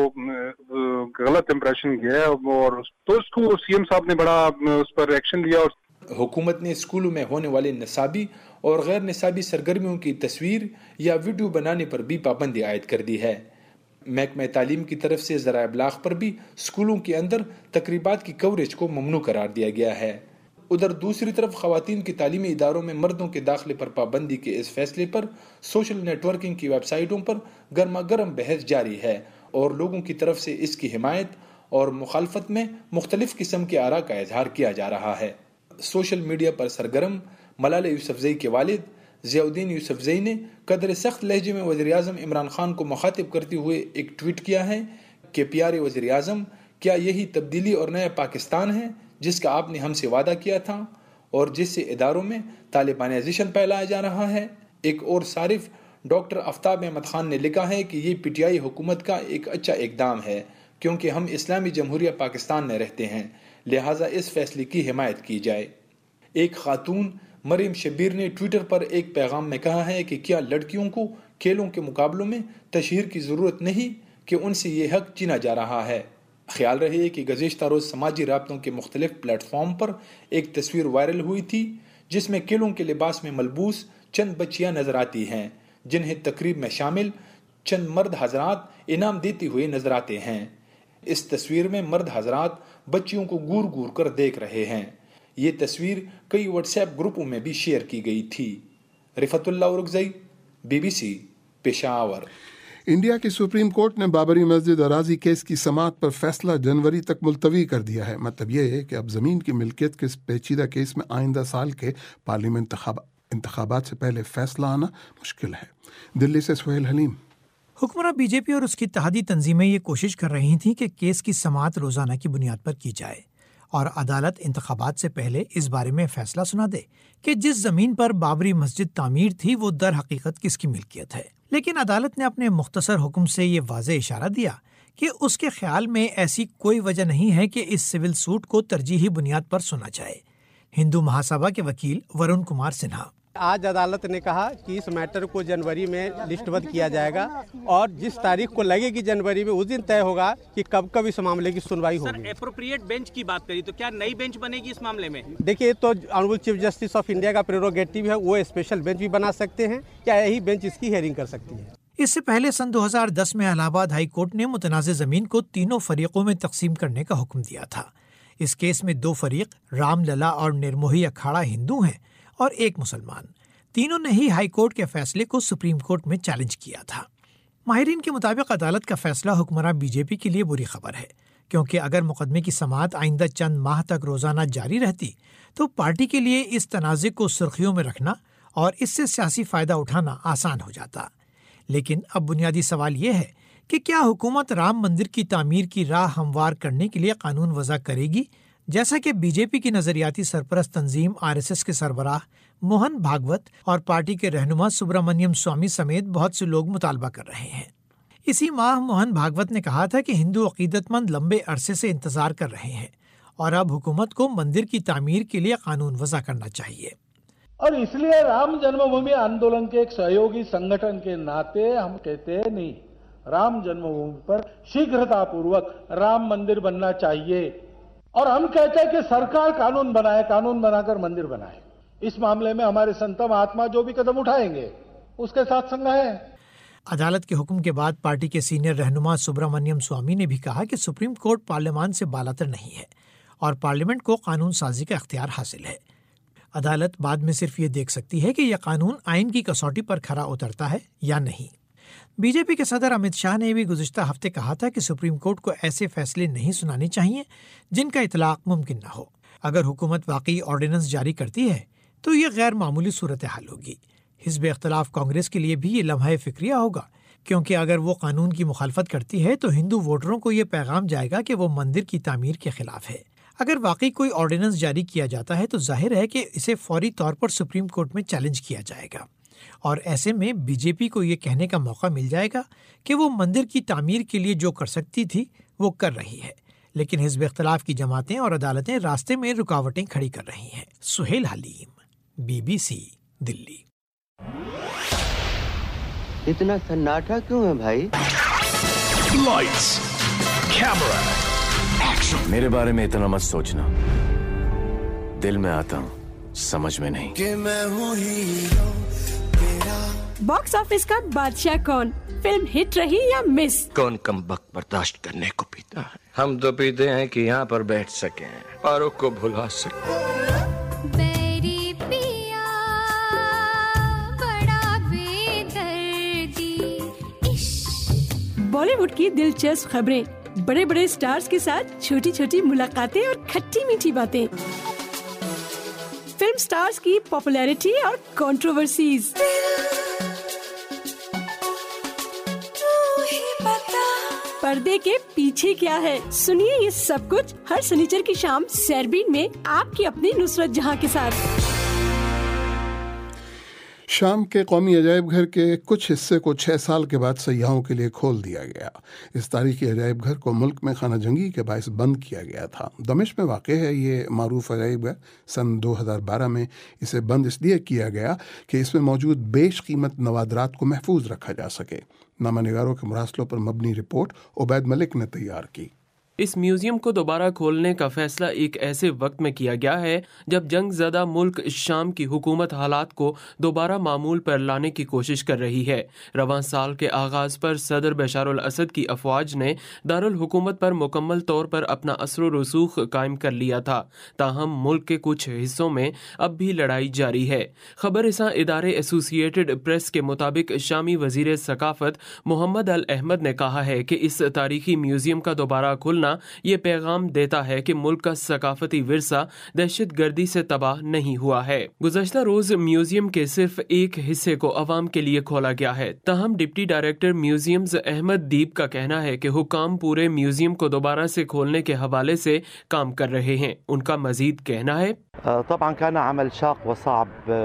غلط امپریشن کیا ہے، اور تو اس کو سی ایم صاحب نے بڑا اس پر ایکشن لیا۔ اور حکومت نے اسکولوں میں ہونے والے نصابی اور غیر نصابی سرگرمیوں کی تصویر یا ویڈیو بنانے پر بھی پابندی عائد کر دی ہے۔ محکمہ تعلیم کی طرف سے ذرائع ابلاغ پر بھی اسکولوں کے اندر تقریبات کی کوریج کو ممنوع قرار دیا گیا ہے۔ ادھر دوسری طرف خواتین کی تعلیمی اداروں میں مردوں کے داخلے پر پابندی کے اس فیصلے پر سوشل نیٹ ورکنگ کی ویب سائٹوں پر گرما گرم بحث جاری ہے، اور لوگوں کی طرف سے اس کی حمایت اور مخالفت میں مختلف قسم کے آراء کا اظہار کیا جا رہا ہے۔ سوشل میڈیا پر سرگرم ملالہ یوسفزئی کے والد ضیاء الدین یوسفزئی نے قدر سخت لہجے میں وزیر اعظم عمران خان کو مخاطب کرتے ہوئے ایک ٹویٹ کیا ہے کہ پیارے وزیر اعظم، کیا یہی تبدیلی اور نیا پاکستان ہے جس کا آپ نے ہم سے وعدہ کیا تھا اور جس سے اداروں میں طالبانائزیشن پھیلایا جا رہا ہے؟ ایک اور صارف ڈاکٹر آفتاب احمد خان نے لکھا ہے کہ یہ پی ٹی آئی حکومت کا ایک اچھا اقدام ہے، کیونکہ ہم اسلامی جمہوریہ پاکستان میں رہتے ہیں، لہٰذا اس فیصلے کی حمایت کی جائے۔ ایک خاتون مریم شبیر نے ٹویٹر پر ایک پیغام میں کہا ہے کہ کیا لڑکیوں کو کھیلوں کے مقابلوں میں تشہیر کی ضرورت نہیں کہ ان سے یہ حق چھینا جا رہا ہے؟ خیال رہے کہ گزشتہ روز سماجی رابطوں کے مختلف پلیٹ فارم پر ایک تصویر وائرل ہوئی تھی جس میں کھیلوں کے لباس میں ملبوس چند بچیاں نظر آتی ہیں، جنہیں تقریب میں شامل چند مرد حضرات انعام دیتے ہوئے نظر آتے ہیں۔ اس تصویر میں مرد حضرات بچیوں کو گور گور کر دیکھ رہے ہیں۔ یہ تصویر کئی واٹس ایپ گروپوں میں بھی شیئر کی گئی تھی۔ Rifatullah Orakzai, B B C, Peshawar. India کی سپریم کورٹ نے بابری مسجد اراضی کیس کی سماعت پر فیصلہ جنوری تک ملتوی کر دیا ہے۔ مطلب یہ ہے کہ اب زمین کی ملکیت کے پیچیدہ کیس میں آئندہ سال کے پارلیمنٹ انتخابات سے پہلے فیصلہ آنا مشکل ہے۔ دلی سے سہیل حلیم۔ حکمراں بی جے پی اور اس کی اتحادی تنظیمیں یہ کوشش کر رہی تھیں کہ کیس کی سماعت روزانہ کی بنیاد پر کی جائے اور عدالت انتخابات سے پہلے اس بارے میں فیصلہ سنا دے کہ جس زمین پر بابری مسجد تعمیر تھی وہ در حقیقت کس کی ملکیت ہے۔ لیکن عدالت نے اپنے مختصر حکم سے یہ واضح اشارہ دیا کہ اس کے خیال میں ایسی کوئی وجہ نہیں ہے کہ اس سول سوٹ کو ترجیحی بنیاد پر سنا جائے۔ ہندو مہاسبھا کے وکیل ورن کمار سنہا۔ آج عدالت نے کہا کہ اس میٹر کو جنوری میں لسٹ بند کیا جائے گا اور جس تاریخ کو لگے گی جنوری میں اس دن طے ہوگا کہ کب کب اس معاملے کی سنوائی ہوگی۔ سر اپروپریٹ بینچ کی بات کری تو کیا نئی بینچ بنے گی اس معاملے میں؟ دیکھیے تو honourable chief justice of India کا پریروگیٹو ہے، وہ اسپیشل بینچ بھی بنا سکتے ہیں یا یہی بینچ اس کی ہیئرنگ کر سکتی ہے۔ اس سے پہلے سن دو ہزار دس میں الہ آباد ہائی کورٹ نے متنازع زمین کو تینوں فریقوں میں تقسیم کرنے کا حکم دیا تھا۔ اس کیس میں دو فریق رام للا اور نرموہی اکھاڑا ہندو ہیں اور ایک مسلمان۔ تینوں نے ہی ہائی کورٹ کے فیصلے کو سپریم کورٹ میں چیلنج کیا تھا۔ ماہرین کے مطابق عدالت کا فیصلہ حکمراں بی جے پی کے لیے بری خبر ہے، کیونکہ اگر مقدمے کی سماعت آئندہ چند ماہ تک روزانہ جاری رہتی تو پارٹی کے لیے اس تنازع کو سرخیوں میں رکھنا اور اس سے سیاسی فائدہ اٹھانا آسان ہو جاتا۔ لیکن اب بنیادی سوال یہ ہے کہ کیا حکومت رام مندر کی تعمیر کی راہ ہموار کرنے کے لیے قانون وضع کرے گی، جیسا کہ بی جے پی کی نظریاتی سرپرست تنظیم آر ایس ایس کے سربراہ موہن بھاگوت اور پارٹی کے رہنما سبرامنیم سوامی سمیت بہت سے لوگ مطالبہ کر رہے ہیں۔ اسی ماہ موہن بھاگوت نے کہا تھا کہ ہندو عقیدت مند لمبے عرصے سے انتظار کر رہے ہیں اور اب حکومت کو مندر کی تعمیر کے لیے قانون وضع کرنا چاہیے۔ اور اس لیے رام جنم بھومی آندولن کے ایک سہیوگی سنگھن کے ناطے ہم کہتے ہیں نہیں، رام جنم بھومی پر شیگرتا پوروک رام مندر بننا چاہیے، اور ہم کہتے ہیں کہ سرکار قانون بنائے، قانون بنا کر مندر بنائے۔ اس معاملے میں ہمارے سنت مہاتما جو بھی قدم اٹھائیں گے اس کے ساتھ سنگ ہے۔ عدالت کے حکم کے بعد پارٹی کے سینئر رہنما سبرامنیم سوامی نے بھی کہا کہ سپریم کورٹ پارلیمان سے بالاتر نہیں ہے اور پارلیمنٹ کو قانون سازی کا اختیار حاصل ہے۔ عدالت بعد میں صرف یہ دیکھ سکتی ہے کہ یہ قانون آئین کی کسوٹی پر کھرا اترتا ہے یا نہیں۔ بی جے پی کے صدر امت شاہ نے بھی گزشتہ ہفتے کہا تھا کہ سپریم کورٹ کو ایسے فیصلے نہیں سنانے چاہیے جن کا اطلاق ممکن نہ ہو۔ اگر حکومت واقعی آرڈیننس جاری کرتی ہے تو یہ غیر معمولی صورتحال ہوگی۔ حزب اختلاف کانگریس کے لیے بھی یہ لمحہ فکریہ ہوگا، کیونکہ اگر وہ قانون کی مخالفت کرتی ہے تو ہندو ووٹروں کو یہ پیغام جائے گا کہ وہ مندر کی تعمیر کے خلاف ہے۔ اگر واقعی کوئی آرڈیننس جاری کیا جاتا ہے تو ظاہر ہے کہ اسے فوری طور پر سپریم کورٹ میں چیلنج کیا جائے گا، اور ایسے میں بی جے پی کو یہ کہنے کا موقع مل جائے گا کہ وہ مندر کی تعمیر کے لیے جو کر سکتی تھی وہ کر رہی ہے، لیکن حزب اختلاف کی جماعتیں اور عدالتیں راستے میں رکاوٹیں کھڑی کر رہی ہیں۔ Sohail Haleem, B B C, Delhi. اتنا سناٹا کیوں ہے بھائی؟ Lights, camera, action. میرے بارے میں اتنا مت سوچنا، دل میں آتا ہوں، سمجھ میں نہیں کہ میں ہوں ہیرو تیرا۔ باکس آفس کا بادشاہ کون؟ فلم ہٹ رہی یا مس؟ کون کم وقت برداشت کرنے کو پیتا ہے؟ ہم تو پیتے ہیں کہ یہاں پر بیٹھ سکیں، پاروں کو بھلا سکیں۔ بالی ووڈ کی دلچسپ خبریں، بڑے بڑے سٹارز کے ساتھ چھوٹی چھوٹی ملاقاتیں اور کھٹی میٹھی باتیں، فلم سٹارز کی پاپولیرٹی اور کنٹروورسیز، پردے کے پیچھے کیا ہے، سنیے یہ سب کچھ ہر سنیچر کی شام سیربین میں آپ کی اپنی نصرت جہاں کے ساتھ۔ شام کے قومی عجائب گھر کے کچھ حصے کو چھ سال کے بعد سیاحوں کے لیے کھول دیا گیا۔ اس تاریخی عجائب گھر کو ملک میں خانہ جنگی کے باعث بند کیا گیا تھا۔ دمشق میں واقع ہے یہ معروف عجائب گھر۔ سن دو ہزار بارہ میں اسے بند اس لیے کیا گیا کہ اس میں موجود بیش قیمت نوادرات کو محفوظ رکھا جا سکے۔ نامہ نگاروں کے مراسلوں پر مبنی رپورٹ عبید ملک نے تیار کی۔ اس میوزیم کو دوبارہ کھولنے کا فیصلہ ایک ایسے وقت میں کیا گیا ہے جب جنگ زدہ ملک شام کی حکومت حالات کو دوبارہ معمول پر لانے کی کوشش کر رہی ہے۔ رواں سال کے آغاز پر صدر بشار الاسد کی افواج نے دارالحکومت پر مکمل طور پر اپنا اثر و رسوخ قائم کر لیا تھا، تاہم ملک کے کچھ حصوں میں اب بھی لڑائی جاری ہے۔ خبر رساں ادارے ایسوسی ایٹڈ پریس کے مطابق شامی وزیر ثقافت محمد الاحمد نے کہا ہے کہ اس تاریخی میوزیم کا دوبارہ کھلنا یہ پیغام دیتا ہے کہ ملک کا ثقافتی ورثہ دہشت گردی سے تباہ نہیں ہوا ہے۔ گزشتہ روز میوزیم کے صرف ایک حصے کو عوام کے لیے کھولا گیا ہے، تاہم deputy director museums Ahmed Deep کا کہنا ہے کہ حکام پورے میوزیم کو دوبارہ سے کھولنے کے حوالے سے کام کر رہے ہیں۔ ان کا مزید کہنا ہے طبعا كان عمل شاق وصعب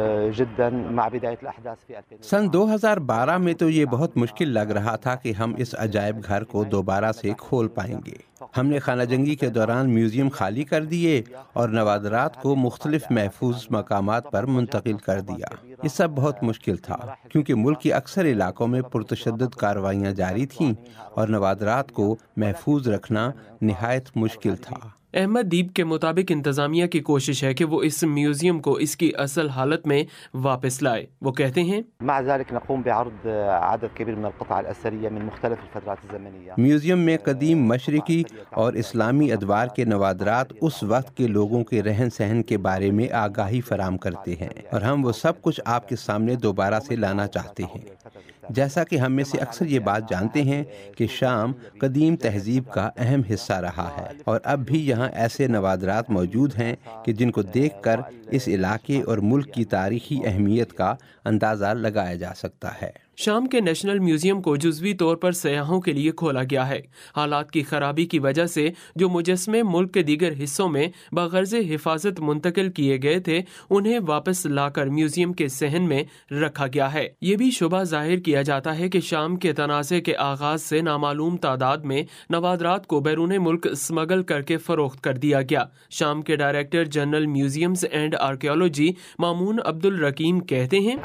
جدا مع بداية الأحداث في سن دو ہزار بارہ میں تو یہ بہت مشکل لگ رہا تھا کہ ہم اس عجائب گھر کو دوبارہ سے کھول پائیں گے۔ ہم نے خانہ جنگی کے دوران میوزیم خالی کر دیے اور نوادرات کو مختلف محفوظ مقامات پر منتقل کر دیا۔ یہ سب بہت مشکل تھا کیونکہ ملک کے اکثر علاقوں میں پرتشدد کارروائیاں جاری تھیں اور نوادرات کو محفوظ رکھنا نہایت مشکل تھا۔ احمد دیپ کے مطابق انتظامیہ کی کوشش ہے کہ وہ اس میوزیم کو اس کی اصل حالت میں واپس لائے۔ وہ کہتے ہیں مع ذلك نقوم بعرض عدد كبير من القطع الأثرية من مختلف الفترات الزمنية۔ میوزیم میں قدیم مشرقی اور اسلامی ادوار کے نوادرات اس وقت کے لوگوں کے رہن سہن کے بارے میں آگاہی فراہم کرتے ہیں، اور ہم وہ سب کچھ آپ کے سامنے دوبارہ سے لانا چاہتے ہیں۔ جیسا کہ ہم میں سے اکثر یہ بات جانتے ہیں کہ شام قدیم تہذیب کا اہم حصہ رہا ہے، اور اب بھی یہاں ایسے نوادرات موجود ہیں کہ جن کو دیکھ کر اس علاقے اور ملک کی تاریخی اہمیت کا اندازہ لگایا جا سکتا ہے۔ शाम के नेशनल म्यूजियम को जुज़वी तौर पर सयाहों के लिए खोला गया है। हालात की खराबी की वजह से जो मुजस्मे मुल्क के दीगर हिस्सों में बगर्ज़ हिफाजत मुंतकिल किए गए थे, उन्हें वापस लाकर म्यूजियम के सहन में रखा गया है। ये भी शुबा जाहिर किया जाता है कि शाम के तनाज़े के आगाज से नामालूम तादाद में नवादरात को बैरून मुल्क स्मगल करके फरोख्त कर दिया गया। शाम के director general museums and archaeology Mamoon Abdul Raqeem कहते हैं,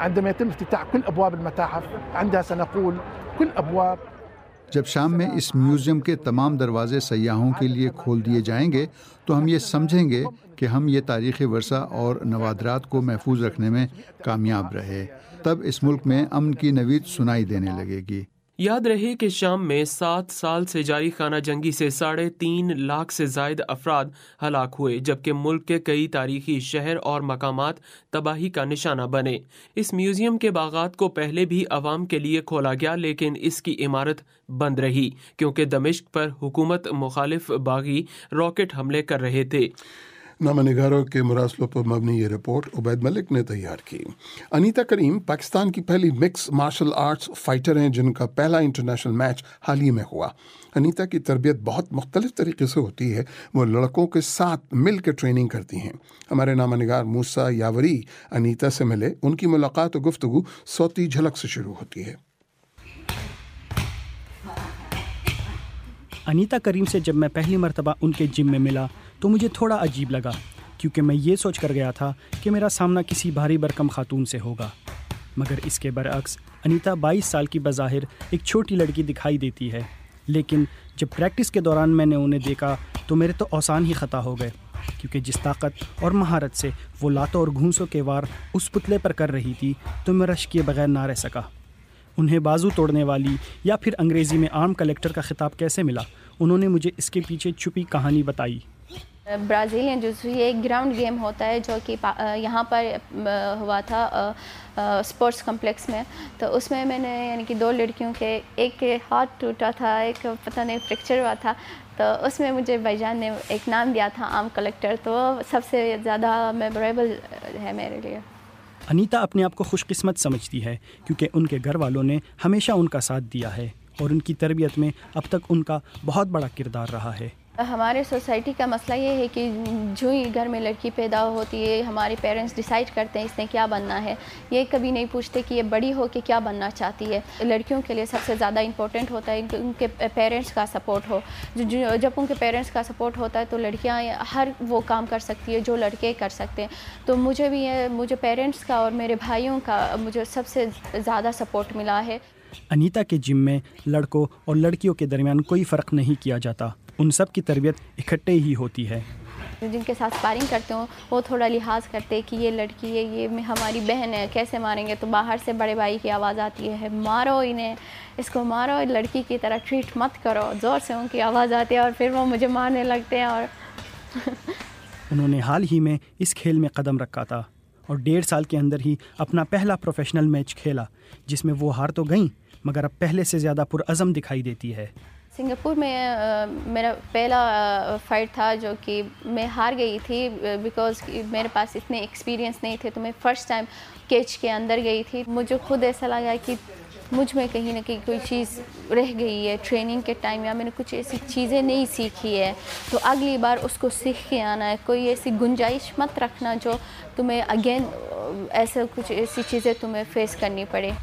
जब शाम में इस म्यूज़ियम के तमाम दरवाजे सयाहों के लिए खोल दिए जाएंगे तो हम ये समझेंगे कि हम ये तारीख़ी वर्सा और नवादरात को महफूज रखने में कामयाब रहे। तब इस मुल्क में अमन की नवीद सुनाई देने लगेगी। याद रहे कि शाम में सात साल से जारी खाना जंगी से साढ़े तीन लाख से जायद अफराद हलाक हुए, जबकि मुल्क के कई तारीखी शहर और मकामात तबाही का निशाना बने। इस म्यूजियम के बागात को पहले भी अवाम के लिए खोला गया, लेकिन इसकी इमारत बंद रही क्योंकि दमिश्क पर हुकूमत मुखालिफ बागी रॉकेट हमले कर रहे थे। नामनिगारों के मुरासलों पर मबनी ये रिपोर्ट उबैद मलिक ने तैयार की। अनीता करीम पाकिस्तान की पहली मिक्स मार्शल आर्ट्स फाइटर हैं जिनका पहला इंटरनेशनल मैच हाल ही में हुआ। अनीता की तरबियत बहुत मुख्तलिफ तरीके से होती है। वो लड़कों के साथ मिल के ट्रेनिंग करती हैं। हमारे नामनिगार मूसा यावरी अनीता से मिले। उनकी मुलाकात और गुफ्तगू सौती झलक से शुरू होती है। अनीता करीम से जब मैं पहली मरतबा उनके जिम में मिला तो मुझे थोड़ा अजीब लगा, क्योंकि मैं ये सोच कर गया था कि मेरा सामना किसी भारी भरकम खातून से होगा। मगर इसके बरअक्स अनीता बाईस साल की बज़ाहिर एक छोटी लड़की दिखाई देती है। लेकिन जब प्रैक्टिस के दौरान मैंने उन्हें देखा तो मेरे तो औसान ही ख़ता हो गए, क्योंकि जिस ताकत और महारत से वो लातों और घूंसों के वार उस पुतले पर कर रही थी तो मैं रश्क किए बगैर ना रह सका। उन्हें बाजू तोड़ने वाली या फिर अंग्रेज़ी में आर्म कलेक्टर का खिताब कैसे मिला, उन्होंने मुझे इसके पीछे छुपी कहानी बताई। ब्राज़ीलियन जिट्सु ये एक ग्राउंड गेम होता है जो कि यहाँ पर हुआ था स्पोर्ट्स कॉम्प्लेक्स में। तो उसमें मैंने यानी कि दो लड़कियों के, एक के हाथ टूटा था, एक पता नहीं फ्रैक्चर हुआ था, तो उसमें मुझे भाईजान ने एक नाम दिया था आर्म कलेक्टर, तो सबसे ज़्यादा मेमोरेबल है मेरे लिए। अनीता अपने आप को खुशकिस्मत समझती है क्योंकि उनके घर वालों ने हमेशा उनका साथ दिया है और उनकी तरबियत में अब तक उनका बहुत बड़ा किरदार रहा है। हमारे सोसाइटी का मसला ये है कि जो ही घर में लड़की पैदा होती है, हमारे पेरेंट्स डिसाइड करते हैं इसने क्या बनना है। ये कभी नहीं पूछते कि ये बड़ी हो के क्या बनना चाहती है। लड़कियों के लिए सबसे ज़्यादा इम्पोर्टेंट होता है कि उनके पेरेंट्स का सपोर्ट हो। जो जब उनके पेरेंट्स का सपोर्ट होता है तो लड़कियां हर वो काम कर सकती है जो लड़के कर सकते हैं। तो मुझे भी ये मुझे पेरेंट्स का और मेरे भाइयों का मुझे सबसे ज़्यादा सपोर्ट मिला है। अनीता के जिम में लड़कों और लड़कियों के दरमियान कोई फ़र्क नहीं किया जाता, उन सब की तरबियत इकट्ठे ही होती है। जिनके साथ स्पारिंग करते हो वो थोड़ा लिहाज करते हैं कि ये लड़की है, ये हमारी बहन है, कैसे मारेंगे। तो बाहर से बड़े भाई की आवाज़ आती है, मारो इन्हें, इसको मारो, लड़की की तरह ट्रीट मत करो। ज़ोर से उनकी आवाज़ आती है और फिर वो मुझे मारने लगते हैं। और उन्होंने हाल ही में इस खेल में कदम रखा था और डेढ़ साल के अंदर ही अपना पहला प्रोफेशनल मैच खेला, जिसमें वो हार तो गई मगर अब पहले से ज़्यादा पुरअज़म दिखाई देती है। सिंगापुर में आ, मेरा पहला फ़ाइट था जो कि मैं हार गई थी बिकॉज़ मेरे पास इतने एक्सपीरियंस नहीं थे। तो मैं फ़र्स्ट टाइम केज के अंदर गई थी। मुझे खुद ऐसा लगा कि मुझ में कहीं ना कहीं कोई चीज़ रह गई है ट्रेनिंग के टाइम, या मैंने कुछ ऐसी चीज़ें नहीं सीखी है। तो अगली बार उसको सीख के आना है। कोई ऐसी गुंजाइश मत रखना जो तुम्हें अगेन ऐसे कुछ ऐसी चीज़ें तुम्हें फेस करनी पड़े।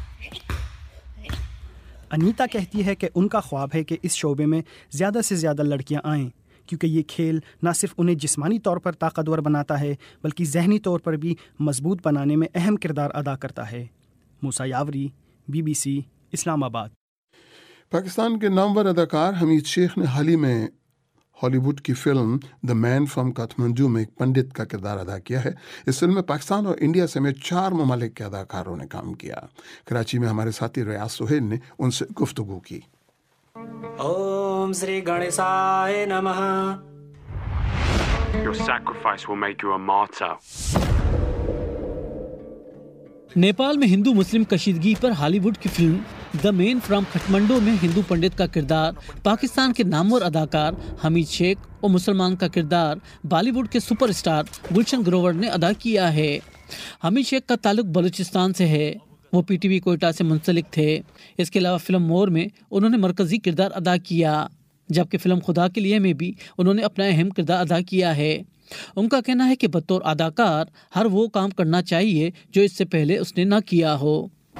अनीता कहती है कि उनका ख्वाब है कि इस शोबे में ज़्यादा से ज़्यादा लड़कियां आएं, क्योंकि ये खेल न सिर्फ उन्हें जिस्मानी तौर पर ताकतवर बनाता है बल्कि जहनी तौर पर भी मजबूत बनाने में अहम किरदार अदा करता है। मूसा यावरी, बीबीसी, इस्लामाबाद। पाकिस्तान के नामवर अदाकार हमीद शेख ने हाल ही में हॉलीवुड की film the man from Kathmandu में एक पंडित का किरदार अदा किया है। इस फिल्म में पाकिस्तान और इंडिया समेत चार ममालिक के अदाकारों ने काम किया। कराची में हमारे साथी रियाज सुहेल ने उनसे गुफ्तगू की। ओम श्री गणेशाय नमः। Your sacrifice will make you a martyr. Nepal में हिंदू मुस्लिम कशीदगी पर हॉलीवुड की film the man from Kathmandu में हिंदू पंडित का किरदार पाकिस्तान के नामवर अदाकार हमीद शेख और मुसलमान का किरदार बॉलीवुड के सुपरस्टार गुलशन ग्रोवर ने अदा किया है। हमीद शेख का ताल्लुक बलूचिस्तान से है। وہ پی ٹی وی کوئٹہ سے منسلک تھے۔ اس کے علاوہ فلم مور میں انہوں نے مرکزی کردار ادا کیا، جبکہ فلم خدا کے لیے میں بھی انہوں نے اپنا اہم کردار ادا کیا ہے۔ ان کا کہنا ہے کہ بطور اداکار ہر وہ کام کرنا چاہیے جو اس سے پہلے اس نے نہ کیا ہو۔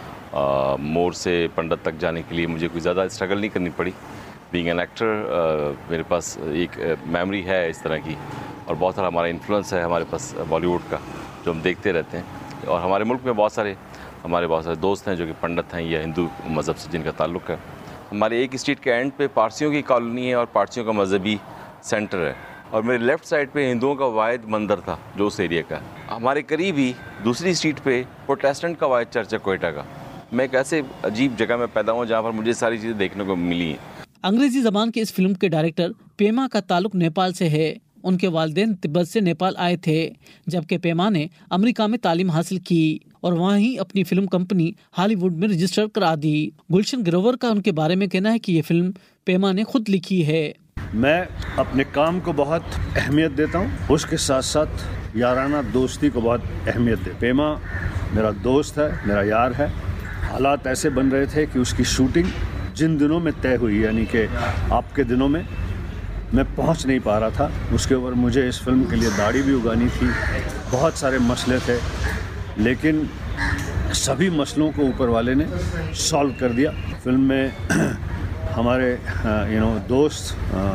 آ, مور سے پنڈت تک جانے کے لیے مجھے کوئی زیادہ اسٹرگل نہیں کرنی پڑی۔ بینگ این ایکٹر میرے پاس ایک میموری ہے اس طرح کی، اور بہت سارا ہمارا انفلوئنس ہے ہمارے پاس بالی ووڈ کا، جو ہم دیکھتے رہتے ہیں۔ اور ہمارے ملک میں بہت سارے ہمارے بہت سارے دوست ہیں جو کہ پنڈت ہیں یا ہندو مذہب سے جن کا تعلق ہے۔ ہمارے ایک اسٹریٹ کے اینڈ پہ پارسیوں کی کالونی ہے اور پارسیوں کا مذہبی سینٹر ہے، اور میرے لیفٹ سائڈ پہ ہندوؤں کا واحد مندر تھا جو اس ایریا کا ہے۔ ہمارے قریب ہی دوسری اسٹریٹ پہ پروٹیسٹنٹ کا واحد چرچ ہے کوئٹہ کا۔ میں ایک ایسے عجیب جگہ میں پیدا ہوں جہاں پر مجھے ساری چیزیں دیکھنے کو ملی ہیں۔ انگریزی زبان کی اس فلم کے ڈائریکٹر پیما کا تعلق نیپال سے ہے۔ ان کے والدین تبت سے نیپال آئے تھے، جبکہ پیما نے امریکہ میں تعلیم حاصل کی اور وہاں ہی اپنی فلم کمپنی ہالی ووڈ میں رجسٹر کرا دی۔ گلشن گروور کا ان کے بارے میں کہنا ہے کہ یہ فلم پیما نے خود لکھی ہے۔ میں اپنے کام کو بہت اہمیت دیتا ہوں، اس کے ساتھ ساتھ یارانہ دوستی کو بہت اہمیت دے۔ پیما میرا دوست ہے، میرا یار ہے۔ حالات ایسے بن رہے تھے کہ اس کی شوٹنگ جن دنوں میں طے ہوئی، یعنی کہ آپ کے دنوں میں، میں پہنچ نہیں پا رہا تھا۔ اس کے اوپر مجھے اس فلم کے لیے داڑھی بھی اگانی تھی، بہت سارے مسئلے تھے، لیکن سبھی مسئلوں کو اوپر والے نے سالو کر دیا۔ فلم میں ہمارے یو نو دوست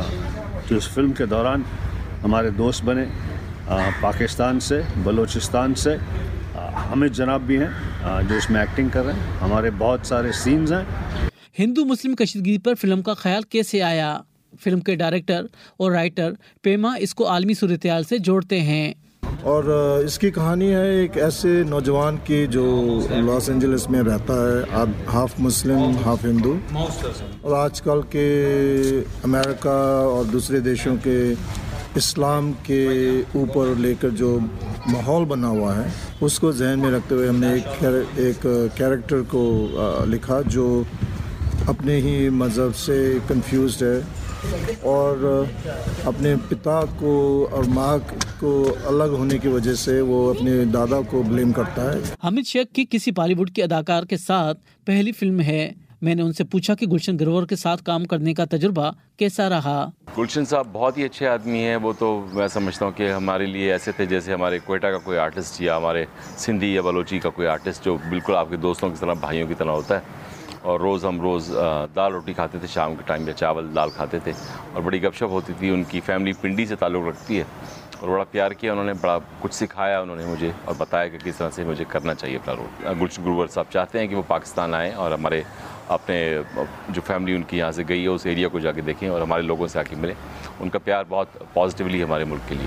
جو اس فلم کے دوران ہمارے دوست بنے، پاکستان سے، بلوچستان سے حامد جناب بھی ہیں جو اس میں ایکٹنگ کر رہے ہیں۔ ہمارے بہت سارے سینز ہیں۔ ہندو مسلم کشیدگی پر فلم کا خیال کیسے آیا؟ فلم کے ڈائریکٹر اور رائٹر پیما اس کو عالمی صورتحال سے جوڑتے ہیں۔ اور اس کی کہانی ہے ایک ایسے نوجوان کی جو لاس اینجلس میں رہتا ہے، ہاف مسلم ہاف ہندو، اور آج کل کے امریکہ اور دوسرے دیشوں کے اسلام کے اوپر لے کر جو ماحول بنا ہوا ہے اس کو ذہن میں رکھتے ہوئے ہم نے ایک ایک کیریکٹر کو لکھا جو اپنے ہی مذہب سے کنفیوزڈ ہے اور اپنے پتا کو اور ماں کو الگ ہونے کی وجہ سے وہ اپنے دادا کو بلیم کرتا ہے۔ حامد شیخ کی کسی بالی ووڈ کے اداکار کے ساتھ پہلی فلم ہے۔ میں نے ان سے پوچھا کہ گلشن گروور کے ساتھ کام کرنے کا تجربہ کیسا رہا۔ گلشن صاحب بہت ہی اچھے آدمی ہیں، وہ تو میں سمجھتا ہوں کہ ہمارے لیے ایسے تھے جیسے ہمارے کوئٹہ کا کوئی آرٹسٹ یا ہمارے سندھی یا بلوچی کا کوئی آرٹسٹ جو بالکل آپ کے دوستوں کی طرح، بھائیوں کی طرح ہوتا ہے۔ اور روز ہم روز دال روٹی کھاتے تھے، شام کے ٹائم یا چاول دال کھاتے تھے، اور بڑی گپ شپ ہوتی تھی۔ ان کی فیملی پنڈی سے تعلق رکھتی ہے، اور بڑا پیار کیا انہوں نے، بڑا کچھ سکھایا انہوں نے مجھے، اور بتایا کہ کس طرح سے مجھے کرنا چاہیے اپنا رول۔ گلشن گروور صاحب چاہتے ہیں کہ وہ پاکستان آئیں اور ہمارے اپنے جو فیملی ان کی یہاں سے گئی ہے اس ایریا کو جا کے دیکھیں اور ہمارے لوگوں سے آ کے ملیں۔ ان کا پیار بہت پازیٹیولی ہمارے ملک کے لیے۔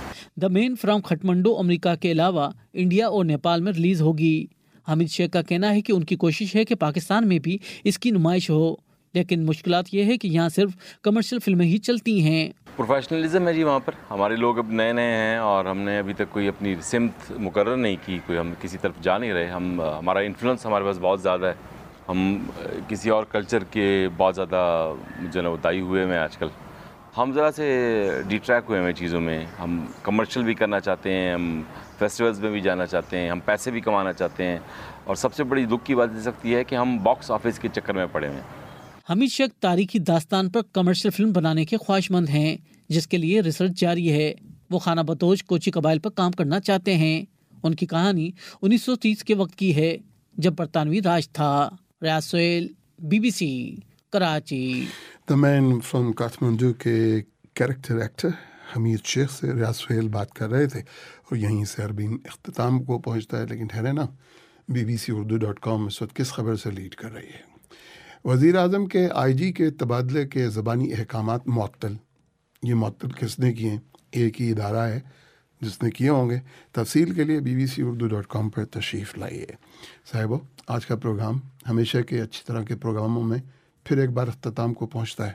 دا مین فرام کھٹمنڈو امریکہ کے علاوہ انڈیا اور نیپال میں ریلیز ہوگی۔ حامد شیخ کا کہنا ہے کہ ان کی کوشش ہے کہ پاکستان میں بھی اس کی نمائش ہو، لیکن مشکلات یہ ہے کہ یہاں صرف کمرشل فلمیں ہی چلتی ہیں۔ پروفیشنلزم ہے جی وہاں پر، ہمارے لوگ اب نئے نئے ہیں اور ہم نے ابھی تک کوئی اپنی سمت مقرر نہیں کی، کوئی ہم کسی طرف جا نہیں رہے۔ ہم ہمارا انفلوئنس ہمارے پاس بہت زیادہ ہے، ہم کسی اور کلچر کے بہت زیادہ جو ہے نا دائی ہوئے ہیں آج کل۔ ہم ذرا سے ڈیٹریک ہوئے ہیں چیزوں میں، ہم کمرشل بھی کرنا چاہتے ہیں، ہم فیسٹیولز میں بھی جانا چاہتے ہیں، ہم پیسے بھی کمانا چاہتے ہیں، اور سب سے بڑی دکھ کی بات یہ سکتی ہے کہ ہم باکس آفس کے چکر میں پڑے ہوئے ہیں۔ حامد شیخ تاریخی داستان پر کمرشل فلم بنانے کے خواہش مند ہیں، جس کے لیے ریسرچ جاری ہے۔ وہ خانہ بتوج کوچی قبائل پر کام کرنا چاہتے ہیں۔ ان کی کہانی انیس سو تیس کے وقت کی ہے جب برطانوی راج تھا۔ Riaz Sohail, B B C, Karachi. The man from Kathmandu کے کیریکٹر ایکٹر حمید شیخ سے ریاض سہیل بات کر رہے تھے، اور یہیں سے عربین اختتام کو پہنچتا ہے۔ لیکن ٹھہرے نا، B B C Urdu dot com اس وقت کس خبر سے لیڈ کر رہی ہے؟ وزیر اعظم کے آئی جی کے تبادلے کے زبانی احکامات معطل۔ یہ معطل کس نے کیے ہیں؟ ایک ہی ادارہ ہے جس نے کیے ہوں گے۔ تفصیل کے لیے B B C Urdu dot com پر تشریف لائیے۔ صاحبو، آج کا پروگرام ہمیشہ کے اچھی طرح کے پروگراموں میں پھر ایک بار اختتام کو پہنچتا ہے۔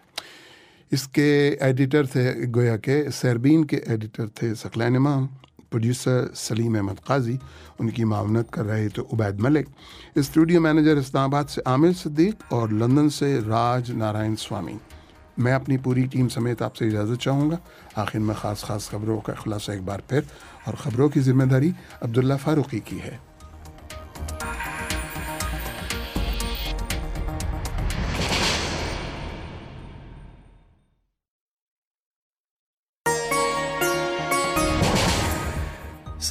اس کے ایڈیٹر تھے، گویا کہ سیربین کے ایڈیٹر تھے ثقلین امام، پروڈیوسر سلیم احمد قاضی، ان کی معاونت کر رہے تھے Ubaid Malik, studio manager Islamabad سے عامر صدیق اور لندن سے راج نارائن سوامی۔ میں اپنی پوری ٹیم سمیت آپ سے اجازت چاہوں گا۔ آخر میں خاص خاص خبروں کا خلاصہ ایک بار پھر، اور خبروں کی ذمہ داری عبداللہ فاروقی کی ہے۔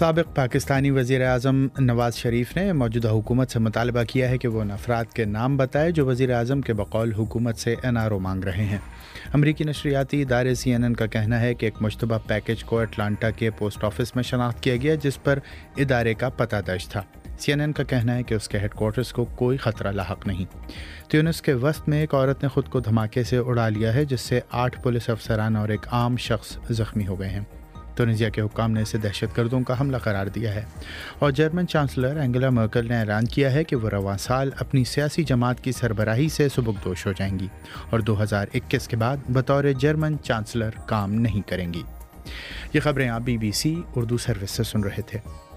سابق پاکستانی وزیر اعظم نواز شریف نے موجودہ حکومت سے مطالبہ کیا ہے کہ وہ ان افراد کے نام بتائے جو وزیر اعظم کے بقول حکومت سے این آر او مانگ رہے ہیں۔ امریکی نشریاتی ادارے سی این این کا کہنا ہے کہ ایک مشتبہ پیکج کو اٹلانٹا کے پوسٹ آفس میں شناخت کیا گیا جس پر ادارے کا پتہ درج تھا۔ سی این این کا کہنا ہے کہ اس کے ہیڈ کوارٹرز کو کوئی خطرہ لاحق نہیں۔ تیونس کے وسط میں ایک عورت نے خود کو دھماکے سے اڑا لیا ہے جس سے آٹھ پولیس افسران اور ایک عام شخص زخمی ہو گئے ہیں۔ تونسیا کے حکام نے اسے دہشت گردوں کا حملہ قرار دیا ہے اور جرمن چانسلر اینگلا مرکل نے اعلان کیا ہے کہ وہ رواں سال اپنی سیاسی جماعت کی سربراہی سے سبکدوش ہو جائیں گی اور دو ہزار اکیس کے بعد بطور جرمن چانسلر کام نہیں کریں گی۔ یہ خبریں آپ B B C Urdu service سے سن رہے تھے۔